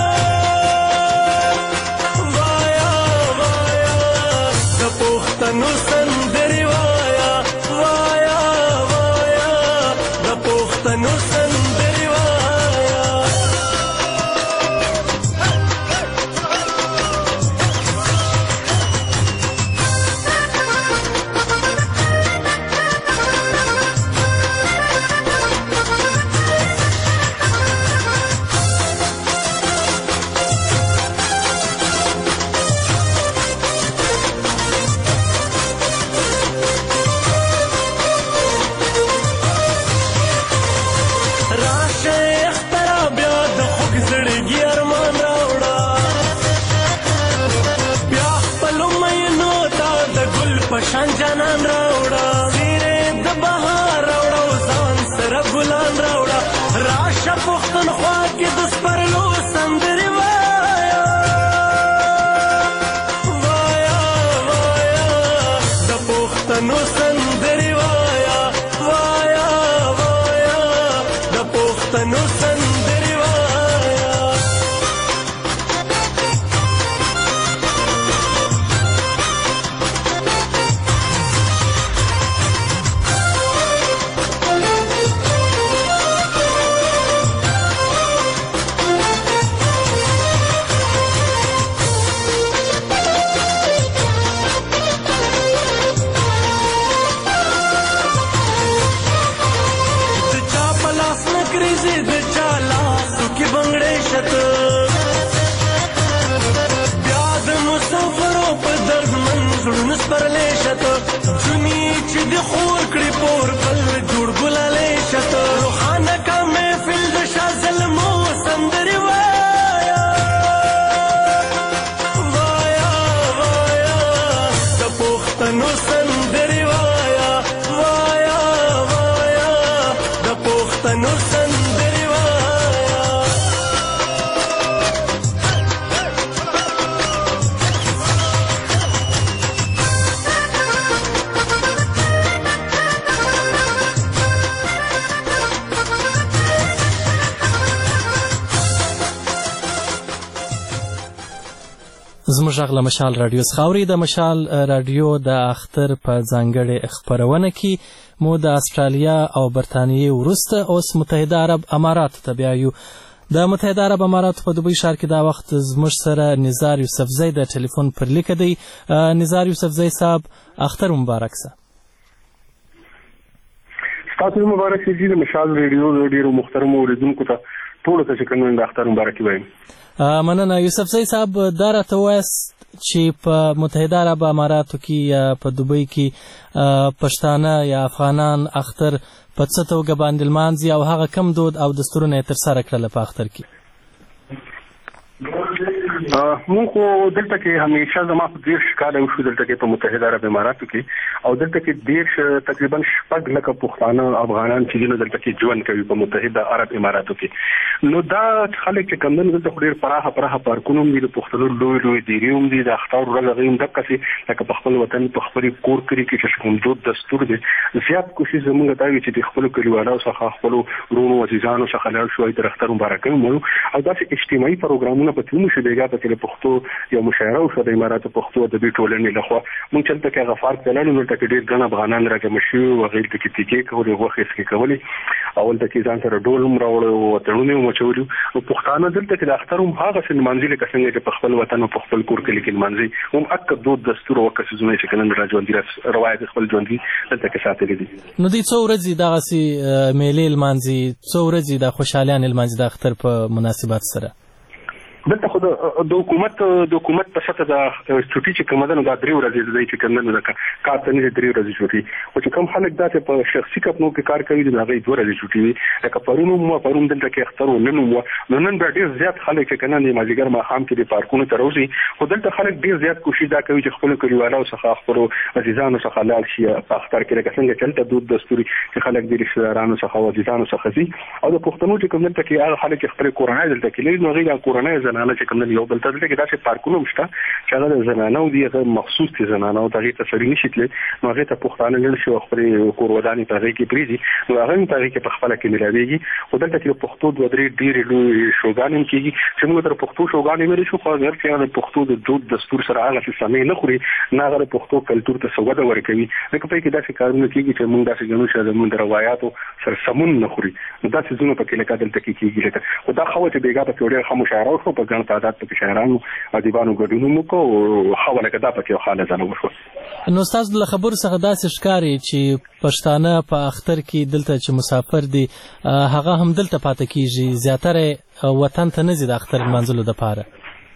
وایه وایه د پښتنو سندرې وایه وایه وایه د پښتنو سندرې وایه شان جانان راوړه سیرې د بهار راوړه او ځان سره ګلان راوړه راشه پښتونخوا کې د سپرلو سندرې وایه وایه وایه د پښتنو سندرې وایه وایه وایه د پښتنو سندرې وایه سپرلی شته جونی چې د خور کړي پور بل جوړ ګلالی شته روښانه کا محفل د شاه زلمو سندرې وایه وایه وایه د پښتنو سندرې وایه وایه وایه د پښتنو سندرې وایه زموږ غږ له مشال راډیو څخه اورئ. د مشال راډیو د اختر په ځانګړې خپرونه کې مو د استرالیا او برطانیې وروسته اوس متحده عرب اماراتو ته بیایو. د متحده عرب اماراتو په دوبۍ ښار کې دا وخت زموږ سره نزار یوسفزی د ټلیفون پر لیکه دی. نزار یوسفزی صاحب اختر مبارک سه. ستاسو مبارک سه جی. د مشال راډیو ډیرو محترمو اوریدونکو ته ټولو ته چې کوم د اختر مبارکي وایم. مننه یوسفزی صاحب، دا راته ووایاست چې په متحده عرب اماراتو کې یا په دوبۍ کې پښتانه یا افغانان اختر په څه توګه باندې لمانځي او هغه کم دود او دستورونه یې ترسره کړل په اختر کې؟ مونږ خو دلته کې همیشه زما په دېرش کاله وشو دلته کې په متحده عرب اماراتو کې او دلته کې دېرش تقریبا شپږ لکه پښتانه افغانان چې دي دلته کې ژوند کوي په متحده عرب اماراتو کې. نو دا خلک چې کوم دلته خو ډېر پراخه پراخه پارکونه هم دي، د پښتنو لوی لوی دیرې هم دي، د اختر ورځ هغوی هم دقسې لکه په خپل وطن په خپل کور کلي کې چې کوم دود دستور دی زیات کوشش زموږ دا وي چې د خپلو کلیوالو څخه خپلو وروڼو عزیزانو څخه لاړ شو د اختر مبارکۍ وموږ او داسې اجتماعي پروګرامونه پکې وموشو بیګا په کې پښتو یو مشاعره وشوه د اماراتو پښتو ادبي ټولنې لخوا. موږ چې هلته کې هغه پارک ته لاړو نو هلته کې ډېر ګڼ افغانان راجمع شوي وو، هغوی هلته کې تیکې کولې، غوښې سکې کولې او هلته کې ځان سره ډول هم راوړی وو، وطنونه یې هم اچولي. نو پښتانه دلته کې د اختر هم هغسې لمانځي لکه څنګه چې په خپل وطن او په خپل کور کلي کې لمانځي، هم اکه دود دستور او اکه څیزونه چې که نن را ژوندي روایت خپل ژوندي دلته کې ساتلي دي. نو دوی څو ورځې دغسې میلې لمانځي، څو ورځې د خوشحالیانې لمانځي د اختر په مناسبت سره؟ دلته خو د حکومت د حکومت په سطح د چوټي چې کومه ده نو دا درې ورځې دی چې کوم نه ده کار ته نه درې ورځې چوټي، خو چې کوم خلک داسې په شخصي کپنو کې کار کوي د هغوی دوه ورځې چوټي وي. لکه پرون مو پرون دلته کې اختر و، نن مو نو نن بیا ډېر زیات خلک چې که نه د مازدیګر ماښام کې د پارکونو ته راوځي، خو دلته خلک ډېر زیات کوشش دا کوي چې خپلو کلیوالو څخه خپلو عزیزانو څخه لاړ شي په اختر کې لکه څنګه چې هلته دود دستوري چې خلک د رشتهدارانو څخه او عزیزانو څخه ځي او د پښتنو چې کوم دلته کې هغه خلک خپلې کورنۍ دلته کې لري نو هغوی دا کورنۍ زنانه چې کوم یو بل ته دلته کې داسې پارکونه مشته چې هغه د زنانو دی هغه مخصوص دي زنانو ته هغه تسری نشي تل نو هغه ته پښتانه ویل شي خپل کوروداني په هغه کې پریزي نو هغه په هغه کې په خپل کې ملاويږي او دلته کې پښتو د درې ډېر لوی شوګان کېږي چې موږ تر پښتو شوګان ویل شو خو غیر چې د پښتو د دود دستور سره هغه څه سمې نه خوري نه هغه پښتو کلچر ته سوګه ورکوي لکه په کې داسې کارونه کېږي چې موږ داسې ګنو چې موږ د روایتو سره سمون نه خوري نو داسې زونه په کې لکه دلته کې کېږي لکه او دا خو چې بیګا په ډېر خاموش راو شو په ګڼ تعداد په شاعرانو ادیبانو ګډون مو کو او حواله کدا په کې حاله ځنه وشو نو تاسو د خبرو څخه داسې ښکاري چې پښتانه په اختر کې دلته چې مسافر دي هغه هم دلته پاتې کیږي زیاتره وطن ته نه ځي د اختر منځلو لپاره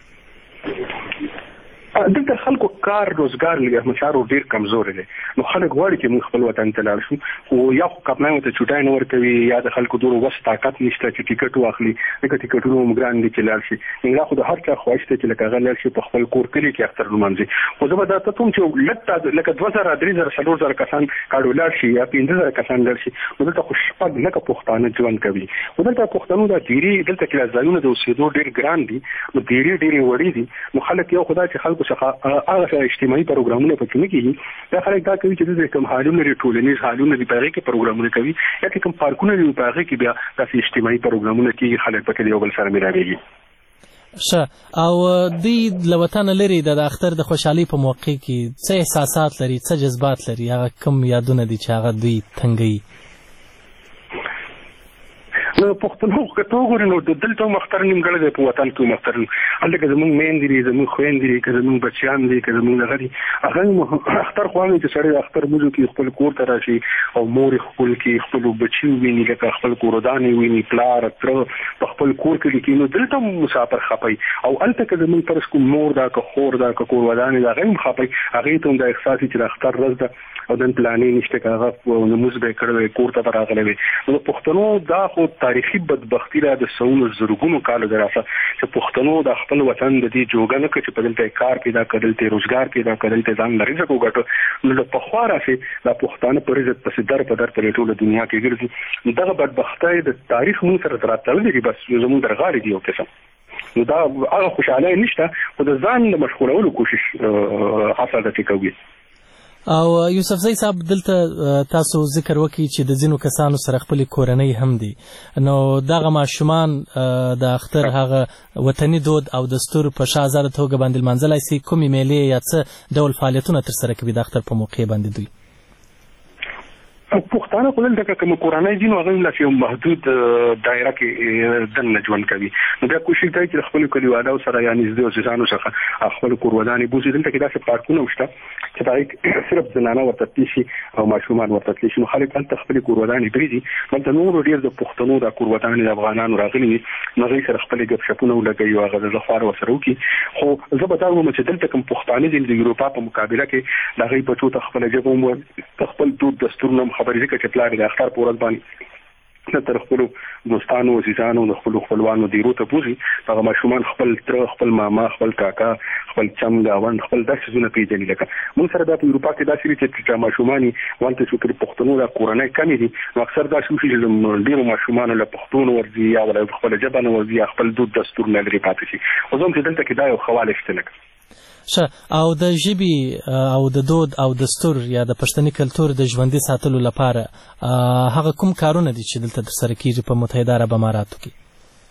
دلته خلکو کار روزګار لري مشارو ډیر کمزور دي نو خلک غواړي چې موږ خپل وطن ته لاړ شو او یا خو کپنایو ته چټای نه ورکوي یا د خلکو دورو وس طاقت نشته چې ټیکټ واخلي لکه ټیکټونو موږ دي چې لاړ شي موږ خو د هر چا خواهش ته چې لکه غل شي په خپل کور کې کې اختر لمانځي خو زه به دا ته کوم چې لکه لکه دوه زره درې زره څلور زره کسان کاډو لاړ شي یا پنځه زره کسان لاړ شي نو دلته خو شپږ لکه پښتانه ژوند کوي او دلته پښتنو دا ډیری دلته کې ځایونه د اوسېدو ډیر ګران دي نو ډیری ډیری وړي دي نو خلک یو خدای چې خلکو څخه هغه اجتماعي پروګرامونه پکې نه کیږي دا خلک دا کوي چې د کوم حالونه لري ټولنیز حالونه دی په هغه کې پروګرامونه کوي یا کوم پارکونه دی په هغه کې بیا د اجتماعي پروګرامونه کوي خلک پکې یو بل سره ملایږي ښه او د لوطن لري د اختر د خوشحالي په موقع کې څه احساسات لري څه جذبات لري هغه کوم یادونه دي چې هغه دوی تنګي نو پښتنو کته وګورئ نو د دلته مختار نیمګړی دی په وطن کې مختار هلته زموږ میندې دي زموږ خویندې دي که زموږ بچیان دي که زموږ دغه دي هغه اختر خو هغه چې سړی اختر موږ کې خپل کور ته راشي او مور خپل کې خپل بچي ویني لکه خپل کورودانې ویني پلار تر په خپل کور کې کې نو دلته مسافر خپي او هلته که زموږ پرس کوم مور دا که خور دا که کورودانې دا غیم خپي هغه ته د احساس چې د اختر ورځ ده او د پلانې نشته کاغه نماز به کړو کور ته راغلي نو پښتنو دا خو تاریخي بدبختی را د سونو زرګونو کالو دراسه چې پښتنو د خپل وطن د دې جوګه نه چې په دلته کار پیدا کړل ته روزګار پیدا کړل ته ځان لري څه وګټو نو په خوا راشي د پښتانه پر عزت پسې در په در په ټوله دنیا کې ګرځي دغه بدبختی د تاریخ مون سره تراتل دي بس زموږ درغاري دی او قسم نو دا هغه خوشاله نشته خو د ځان د مشغولولو کوشش اصل د کوي او یوسف زئی صاحب دلته تاسو ذکر وکړي چې د ځینو کسانو سره خپل کورنۍ هم دي نو دغه ماشومان د اختر هغه وطني دود او دستور په شازاده توګه باندې منځلای سي کومې میلې یا څه ډول فعالیتونه ترسره کوي د اختر په موقع باندې دوی پښتانه خپل د کوم کورنۍ دي نو هغه لا یو محدود دایره کې دنه ژوند کوي نو دا کوشش کوي چې خپل کلیوالو سره یعنی زده ځانو څخه خپل کورودانې بوزي دلته کې داسې پارکونه وشته چې دا صرف زنانه ورته شي او ماشومان ورته شي نو خلک تل خپل کورودانې بریدي مته نور ډیر د پښتنو د کورودانې د افغانانو راغلي نو غي سره خپل غف شپونه ولګي او هغه د ظفار وسره وکي خو زه به دا وایم چې دلته کوم پښتانه دي د یوروپا په مقابله کې دا غي په څو خپل جبو خپل دود دستور نم خبرې کې چې پلار د اختر په ورځ باندې تر خپل دوستانو او عزیزانو د خپل خپلوانو دی روته پوزي هغه ماشومان خپل تر خپل ماما خپل کاکا خپل چم گاوند خپل داسې زونه پیژني لکه موږ سره د یوروپا کې داسې چې ماشومانی وانته چې پر پښتنو د کورنۍ کمی دي نو اکثر دا شو چې ډیرو ماشومان له پښتون ورځي یا ول خپل جبانه ورځي خپل دود دستور نه لري پاتې شي او زموږ چې دلته کې دا یو خواله شته لکه ښه او د ژبې او د دود او دستور یا د پښتني کلتور د ژوندي ساتلو لپاره هغه کوم کارونه دي چې دلته ترسره کیږي په متحده عرب اماراتو کې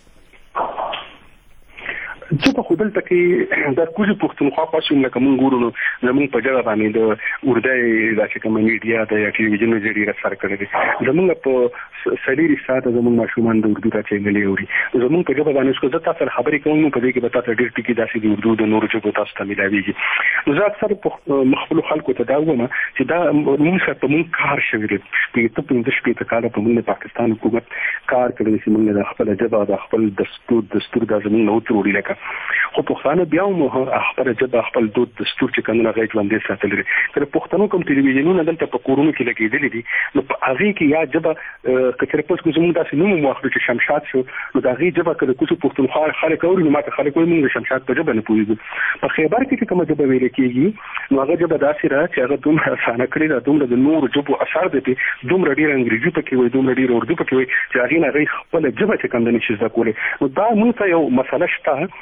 چې په خپل تکي د کوزي پښتونخوا پښتون لکه مونږ ګورو زموږ په جګړه باندې د ارداي د چې کوم میډیا د یا ټلویزیون ذریعہ سره کړی دي زموږ په سلیری ساته زموږ ماشومان د اردو ته چینل اوري زموږ په جګړه باندې څه د تاسو خبرې کوم په دې کې به تاسو ډېر ټکی داسې د اردو د نورو ژبو تاسو ته ملاويږي نو زه اکثر مخبل خلکو ته دا وایم چې دا موږ سره په مونږ کار شوی دی چې ته په دې شپې کال په مونږ پاکستان حکومت کار کړی چې مونږ د خپل ژبه د خپل دستور دستور د زموږ نو تروړي لکه خو پښتانه بیا مو خپل ژبه خپل دود دستور چې کنه غږ باندې ساتل لري کله پښتنو کوم ټلویزیونونه دلته په کورونو کې لګیدل دي نو په هغه کې یا ژبه کچره پس کوم زموږ داسې نوم مؤخر چې شمشاد شو نو دا غي ژبه کله کوڅه پښتونخوا خلک اوري نو ماته خلک وایي موږ شمشاد په ژبه نه پوهیږو په خیبر کې کوم ژبه ویل کېږي نو هغه ژبه داسې را چې هغه دومره اسانه کړی دا دومره د نور ژبو اثر دی دومره ډیر انګریزي پکې وي دومره ډیر اردو پکې وي چې هغه نه غي خپل ژبه چې کوم د نشي ځکولې نو دا موږ ته یو مسله شته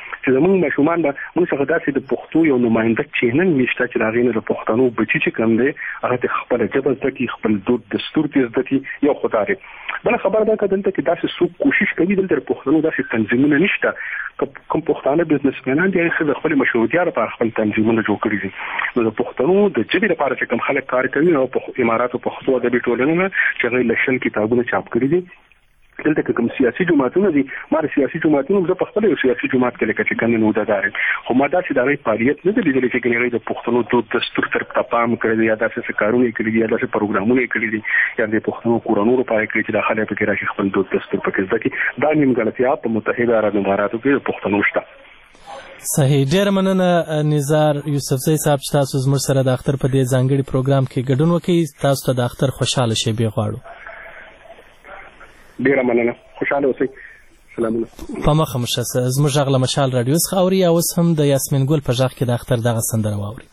چې زموږ ماشومان به موږ څنګه داسې د پښتو یو نماینده چینل نشته چې هغه نه د پښتنو بچی چې کوم دی هغه خپل ژبه زده کی خپل دود دستور ته زده کی یو خدای بل خبر ده کدن ته داسې څوک کوشش کوي دلته پښتنو داسې تنظیمونه نشته کوم پښتانه بزنسمنان دي چې خپل مشروعیت لپاره خپل تنظیمونه جوړ کړی دي نو د پښتنو د ژبې لپاره چې کوم خلک کار کوي او په اماراتو پښتو ادبي ټولنه چې هغه لشل کتابونه چاپ کړی دي دلته کوم سیاسي جماعتونه دي ما سیاسي جماعتونه زه په خپل یو سیاسي جماعت کې لکه چې کنه نو دادار خو ما دا چې دا فعالیت نه دي لیدل چې کنه د پښتنو د دستور تر تپام کړی دی یا داسې کارونه کړی دي یا داسې پروګرامونه کړی دي یا د پښتنو کورونو لپاره کړی چې داخله پکې راشي خپل د دستور پکې ځکه دا نیم غلطیا په متحده عرب اماراتو کې پښتنو شته صحیح ډیر مننه نزار یوسفزئی صاحب چې تاسو زموږ سره د اختر په دې ځانګړي پروګرام کې ګډون وکړئ تاسو ته د اختر خوشاله شي به غواړو ډیر مننه خوشاله اوسئ سلامونه په مخه مشه زموږ غږ له مشال رادیو څخه اوري او اوس هم د یاسمین ګل په غږ کې د اختر دغه سندره واوري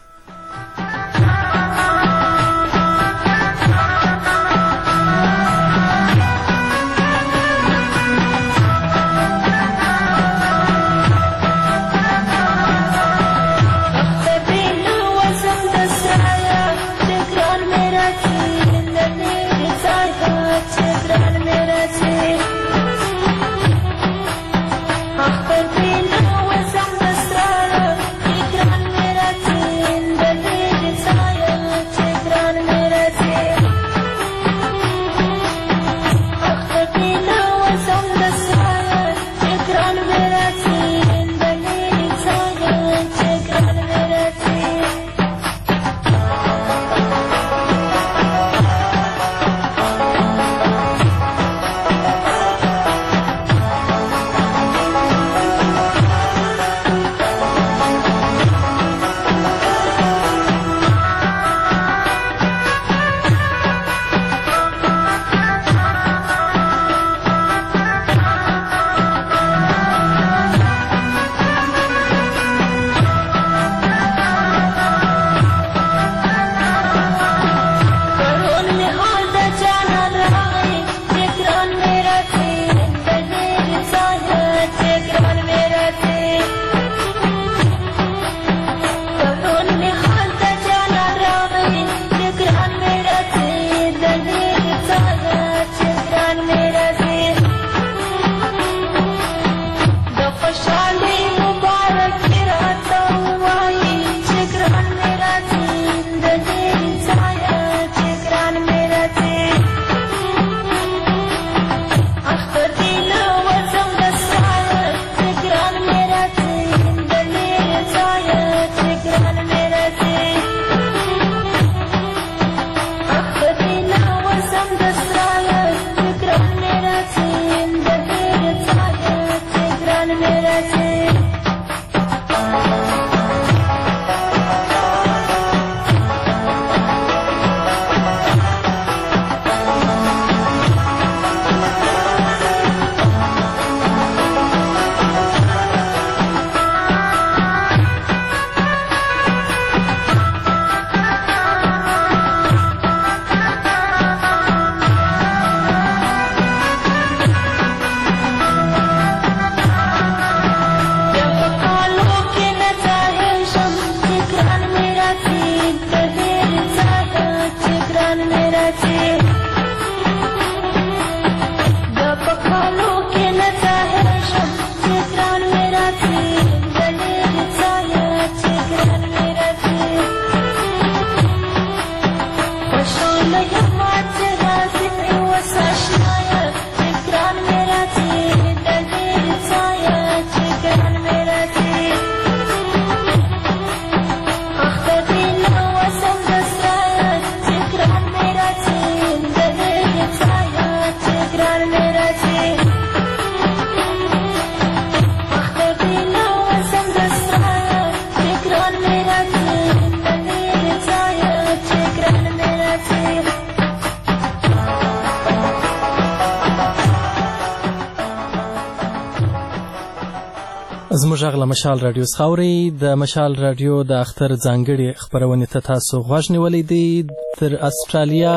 زموږ غږ له مشال رادیو څخه اورئ. د مشال رادیو د اختر ځانګړي خپرونې ته تاسو غوږ نیولی دی. تر استرالیا،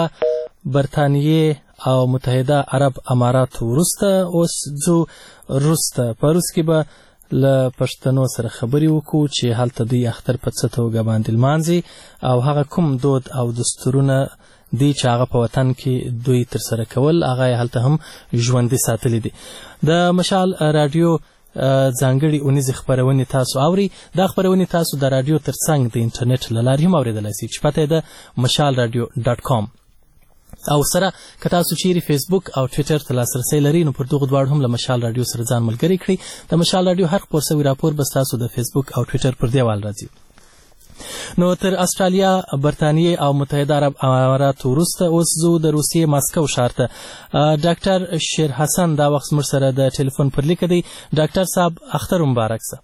برطانیې او متحده عرب امارات وروسته اوس ځو روس ته. په روس کې به له پښتنو سره خبرې وکړو چې هلته دوی اختر په څه توګه باندې لمانځي او هغه کوم دود او دستورونه دی چې هغه په وطن کې دوی ترسره کول هغه یې هلته هم ژوندي ساتلی دي. د مشال راډیو ځانګړي اونیزې خپرونې تاسو اوري. دا خپرونې تاسو د راډیو ترڅنګ د انټرنیټ له لارې هم اورېدلی سئ چې پته یې د مشال راډیو ډاټ کام او سره که تاسو چیرې فیسبوک او ټویټر ته لاسرسی لري نو پر دغو دواړو هم له مشال راډیو سره ځان ملګري کړئ. د مشال راډیو هر خپور سوي راپور به ستاسو د فیسبوک او ټویټر پر دیوال راځي. نو تر استرالیا، برطانیې او متحده عرب اماراتو وروسته اوس زه د روسیې ماسکو ښار ته ډاکټر شیر حسن دا وخت زموږ سره د ټلیفون پر لیکه دی. ډاکټر صاحب اختر مبارک شه.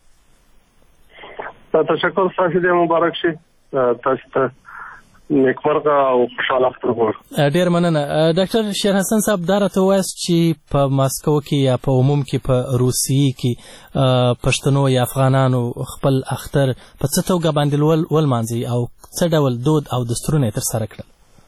تشکر، تاسو دې مبارک شي. تاسو ته نیکمرغه او خوشحاله اختر غواړم. ډېر مننه. ډاکټر شیر حسن صاحب دا راته ووایاست چې په ماسکو کې یا په عموم کې په روسیې کې پښتنو یا افغانانو خپل اختر په څه توګه باندې ولمانځي او څه ډول دود او دستورونه یې ترسره کړل؟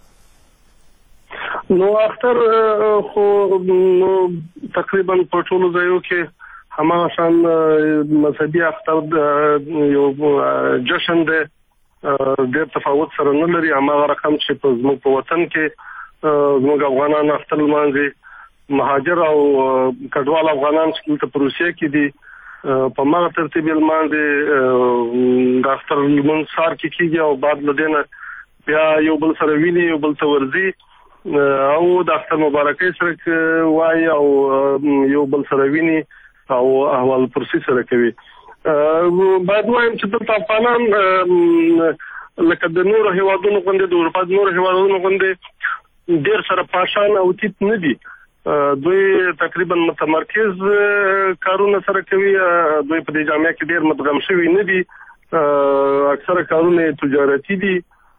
نو اختر خو تقریبا په ټولو ځایو کې هماغه شان مذهبي اختر یو جشن دی، ډېر تفاوت سره نه لري. هماغه رقم چې په زموږ په وطن کې زموږ افغانان اختر لمانځي، مهاجر او کډوال افغانان چې دلته په روسیې کې دي په هماغه ترتیب یې لمانځي. د اختر لمونځ سهار کې کېږي او بعد له دې نه بیا یو بل سره ویني، یو بل ته ورځي او د اختر مبارکۍ سره وایي او یو بل سره ویني او احوال پرسي سره کوي. باید وایم چې دلته افغانان لکه د نورو هېوادونو غوندې د اروپا د نورو هېوادونو غوندې ډېر سره پاشان او تیت نه دي. دوی تقریبا متمرکز کارونه سره کوي. دوی په دې جامعه کې ډېر مدغم شوي نه دي. اکثره کارونه تجارتي دي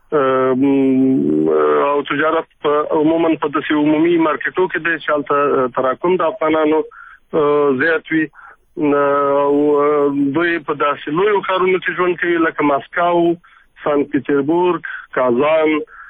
او تجارت عموما په داسې عمومي مارکیټو کې دی چې هلته تراکم د افغانانو زیات وي. او دوی په داسې لویو ښارونو کې ژوند کوي لکه ماسکو، سانت پیټربورګ، کازان،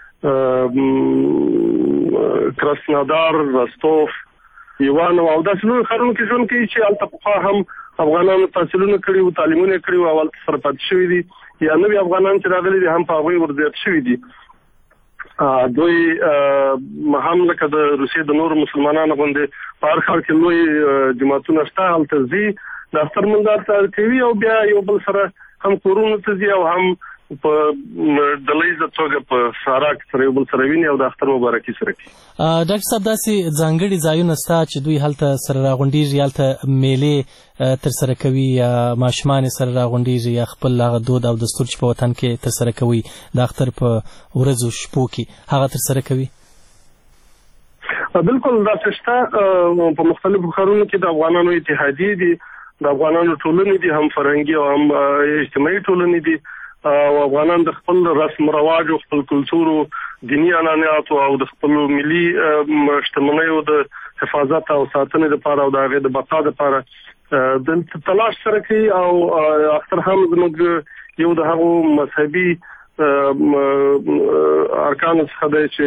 کراسنودار، رستوف، ایوانو او داسې لویو ښارونو کې ژوند کوي چې هلته پخوا هم افغانانو تحصیلونه کړي وو، تعلیمونه یې کړي وو او هلته سره پاتې شوي دي، یا نوي افغانان چې راغلي دي هم په هغوی ورزیات شوي دي. دوی هم لکه د روسیې د نورو مسلمانانو غوندې په هر ښار کې لوی جماعتونه شته، هلته ځي د اختر لمونځ کوي او بیا یو بل سره هم کورونو ته ځي او هم په ډلهییزه توګه په سهارا کې سره یو بل سره ویني او د اختر مبارکي سره کوي. ډاکټر صاحب داسې ځانګړي ځایونه شته چې دوی هلته سره راغونډېږي، هلته میلې ترسره کوي یا ماشومان یې سره راغونډېږي یا خپل هغه دود او دستور چې په وطن کې ترسره کوي د اختر په ورځو شپو کې هغه ترسره کوي؟ بالکل داسې شته. په مختلفو ښارونو کې د افغانانو اتحادیې دي، د افغانانو ټولنې دي، هم فرهنګي او هم اجتماعي ټولنې دي او افغانان د خپل رسم رواج او خپل کلتور او دینی عنعناتو او د خپل ملي شتمنیو د حفاظت او ساتنې لپاره او د هغې د بقا لپاره د تلاش سره کوي. او اختر هم زموږ یو د هغو مذهبي ارکانو څخه دی چې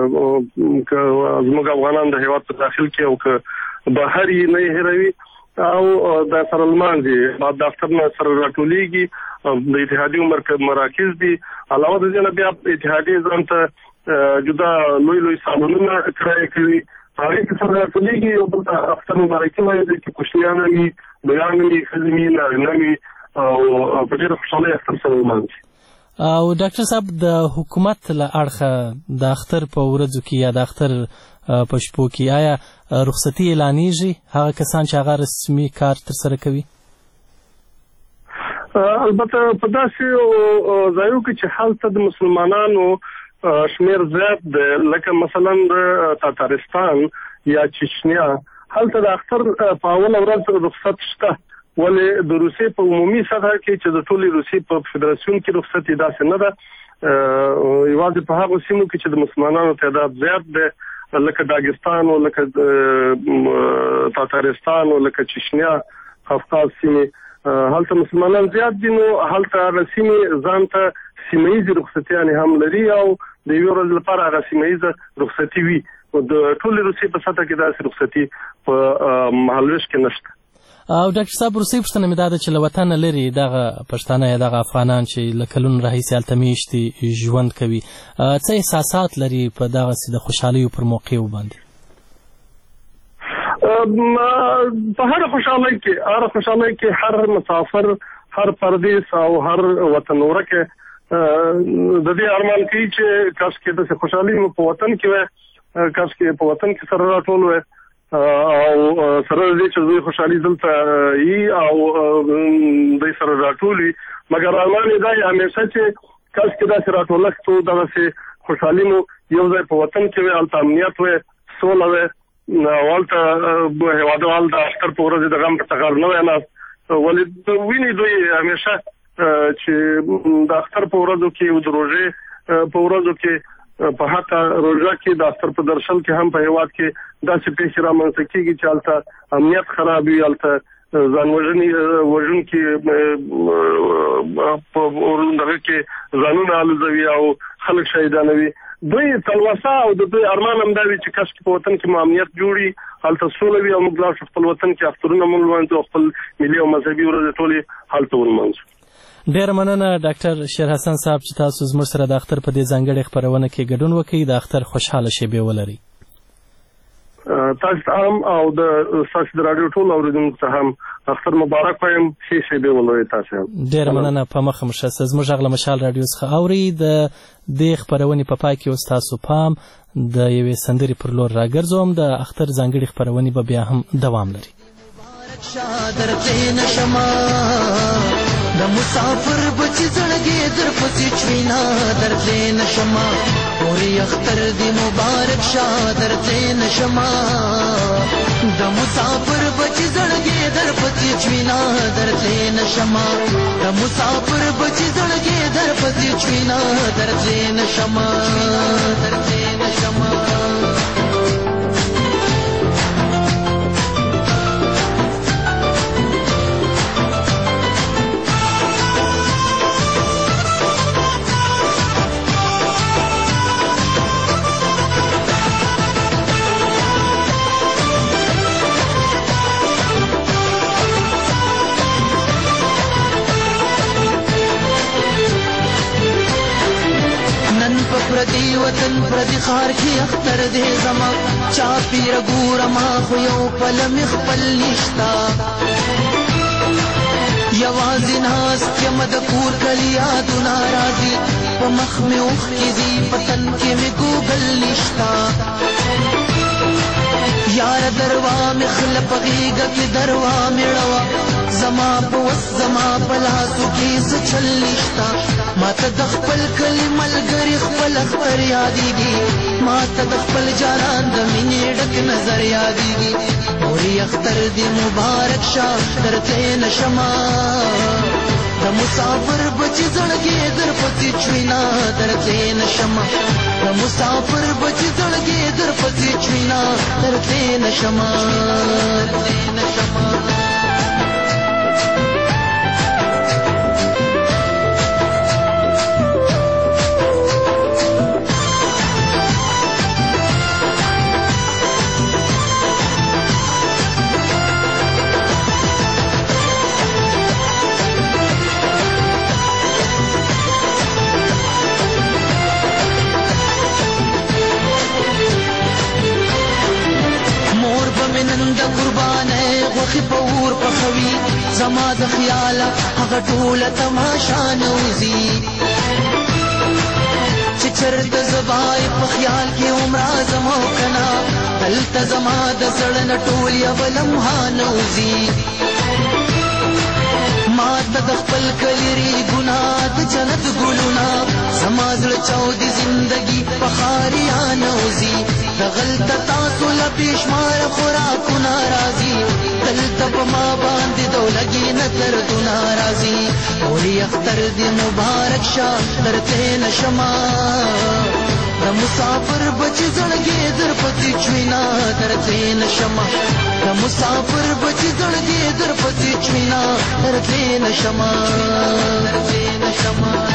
زموږ افغانان د هېواد په داخل کې او که بهر یې نه یې هېروي او د سره لمانځي. بعد د اختر نه سره راټولېږي، د اتحادیو مراکز دي. علاوه د دې نه بیا اتحادیې ځان ته جدا لوی لوی سالونونه کرایه کوي، هغې کې سره راټولېږي او بل ته اختر مبارکي وایي چې کوچنیان وي، لویان وي، ښځې وي، نارینه وي او په ډېره خوشحالۍ اختر سره لمانځي. او ډاکټر صاحب د حکومت له اړخه د اختر په ورځو کې یا د اختر په شپو کې آیا رخصتي اعلانېږي هغه کسان چې هغه رسمي کار ترسره کوي؟ البته په داسې ځایو کې چې هلته د مسلمانانو شمیر زیات دی لکه مثلا د تاتارستان یا چچنیا، هلته د اختر په اوله ورځ رخصت شته، ولې د روسیې په عمومي سطح کې چې د ټولې روسیې په فدراسیون کې رخصت یې داسې نه ده. یوازې په هغو سیمو کې چې د مسلمانانو تعداد زیات دی لکه داګستان او لکه تاتارستان او لکه چچنیا، قفقاز سیمې، هلته مسلمانان زیات دي. نو هلته هغه سیمې ځان ته سیمه ییزې رخصتیانې هم لري او د یوې ورځې لپاره هغه سیمه ییزه رخصتي وي. د ټولې روسیې په سطح کې داسې رخصتي په مهالویش کې نشته. او ډاکټر صاحب وروستۍ پوښتنه مې دا ده چې له وطنه لرې دغه پښتانه یا دغه افغانان چې له کلونو راهیسې هلته میشتي ژوند کوي څه احساسات لري په دغسې د خوشحالیو پر موقعو باندې؟ په هر خوشحالۍ کې هر خوشحالۍ کې هر مسافر هر پردیس او هر وطن ورکه د دې ارمان کوي چې کاش کې د خوشحالي په وطن کې وي، کاش کې په وطن کې سره راټول وي او سره دې چې دوی خوشحالي دلته یي او دوی سره راټول وي. مګر ارمان یې دا همیشه چې کاش کې داسې راټولښت و دغسې خوشحالي مو یو ځای په وطن کې وي، هلته امنیت وي، سوله وي، هلته هېوادوال د اختر په ورځې د غم په ټغر نه وي ناست. ولې ویني دوی همیشه چې د اختر په ورځو کې او د روژې په ورځو کې په حتی روژه کې د اختر په درشل کې هم په هېواد کې داسې پیښې رامنځته کېږي چې هلته امنیت خراب وي، هلته ځان وژنې وژونکي په دغه کې ځانونه الوزوي او خلک شهیدانوي. دوی تلوسه او د دوی ارمان هم دا وي چې کاش په وطن کې مو امنیت جوړي، هلته سوله وي او موږ لاړ شو خپل وطن کې اخترونه مو لمانځو او خپل ملي او مذهبي ورځې ټولې هلته ولمانځو. ډېره مننه ډاکټر شیر حسن صاحب چې تاسو زموږ سره د اختر په دې ځانګړې خپرونه کې ګډون وکړئ، د اختر خوشحاله شېبې ولرئ. تاسو ته هم او د ستاسو د راډیو ټول اورېدونکو ته هم اختر مبارک وایم، ښې شېبې ولرئ تاسو هم. ډېره مننه، په مخه مو ښه. زموږ غږ له مشال راډیو څخه اورئ. د دې خپرونې په پای کې اوس تاسو پام د یوې سندرې پر لور راګرځوم. د اختر ځانګړې خپرونې به بیا هم دوام لري. د مسافر بچی زړګي در پسې چوینا درته نشما اوري اختر دی مبارک شاه درته نشما د مسافر بچی زړګي در پسې چوینا درته نشما د مسافر بچی زړګي در پسې چوینا درته نشما درته نشما پردی وطن پردی خار کی اختر دے زما چا پیر ګور ما خو یو پل مخ پل نشتا یوازې ناس کې مد پور کلیا د ناراضي په مخ می اوخ کی دی پتن کې می ګوګل نشتا یار دروا مخلپ غیګه کې دروا میړوا زما په وس زما په لاسو کې څه چل نشتا ماته د خپل کلی ملګری خپل اختر یادېږي ماته د خپل جانان د مینې ډک نظر یادېږي اوري اختر دی مبارک شاه درته نشما د مسافر بچی زړګي در پسې چوینا درته نشما د مسافر بچی زړګي در پسې چوینا درته نشما درته نشما پور پخوي زما د خیال هغه ټوله تماشا نوزي چې چرته زبای په خیال کې عمره زما کنا دلته زما د زړه ټول یو لمحه نوزي ما ته د خپل کلری ګناه د جنت ګلونه زما زړه چاودي زندگی په خاریا نوزي د غلطه تاسو له بشمار خوراکونه راځي دلته په ما باندې دولګي نظر د ناراضي اوري اختر دی مبارک شاه درته نشما د مسافر بچی زړګي در پسې چوینا درته نشما د مسافر بچی زړګي در پسې چوینا درته نشما درته نشما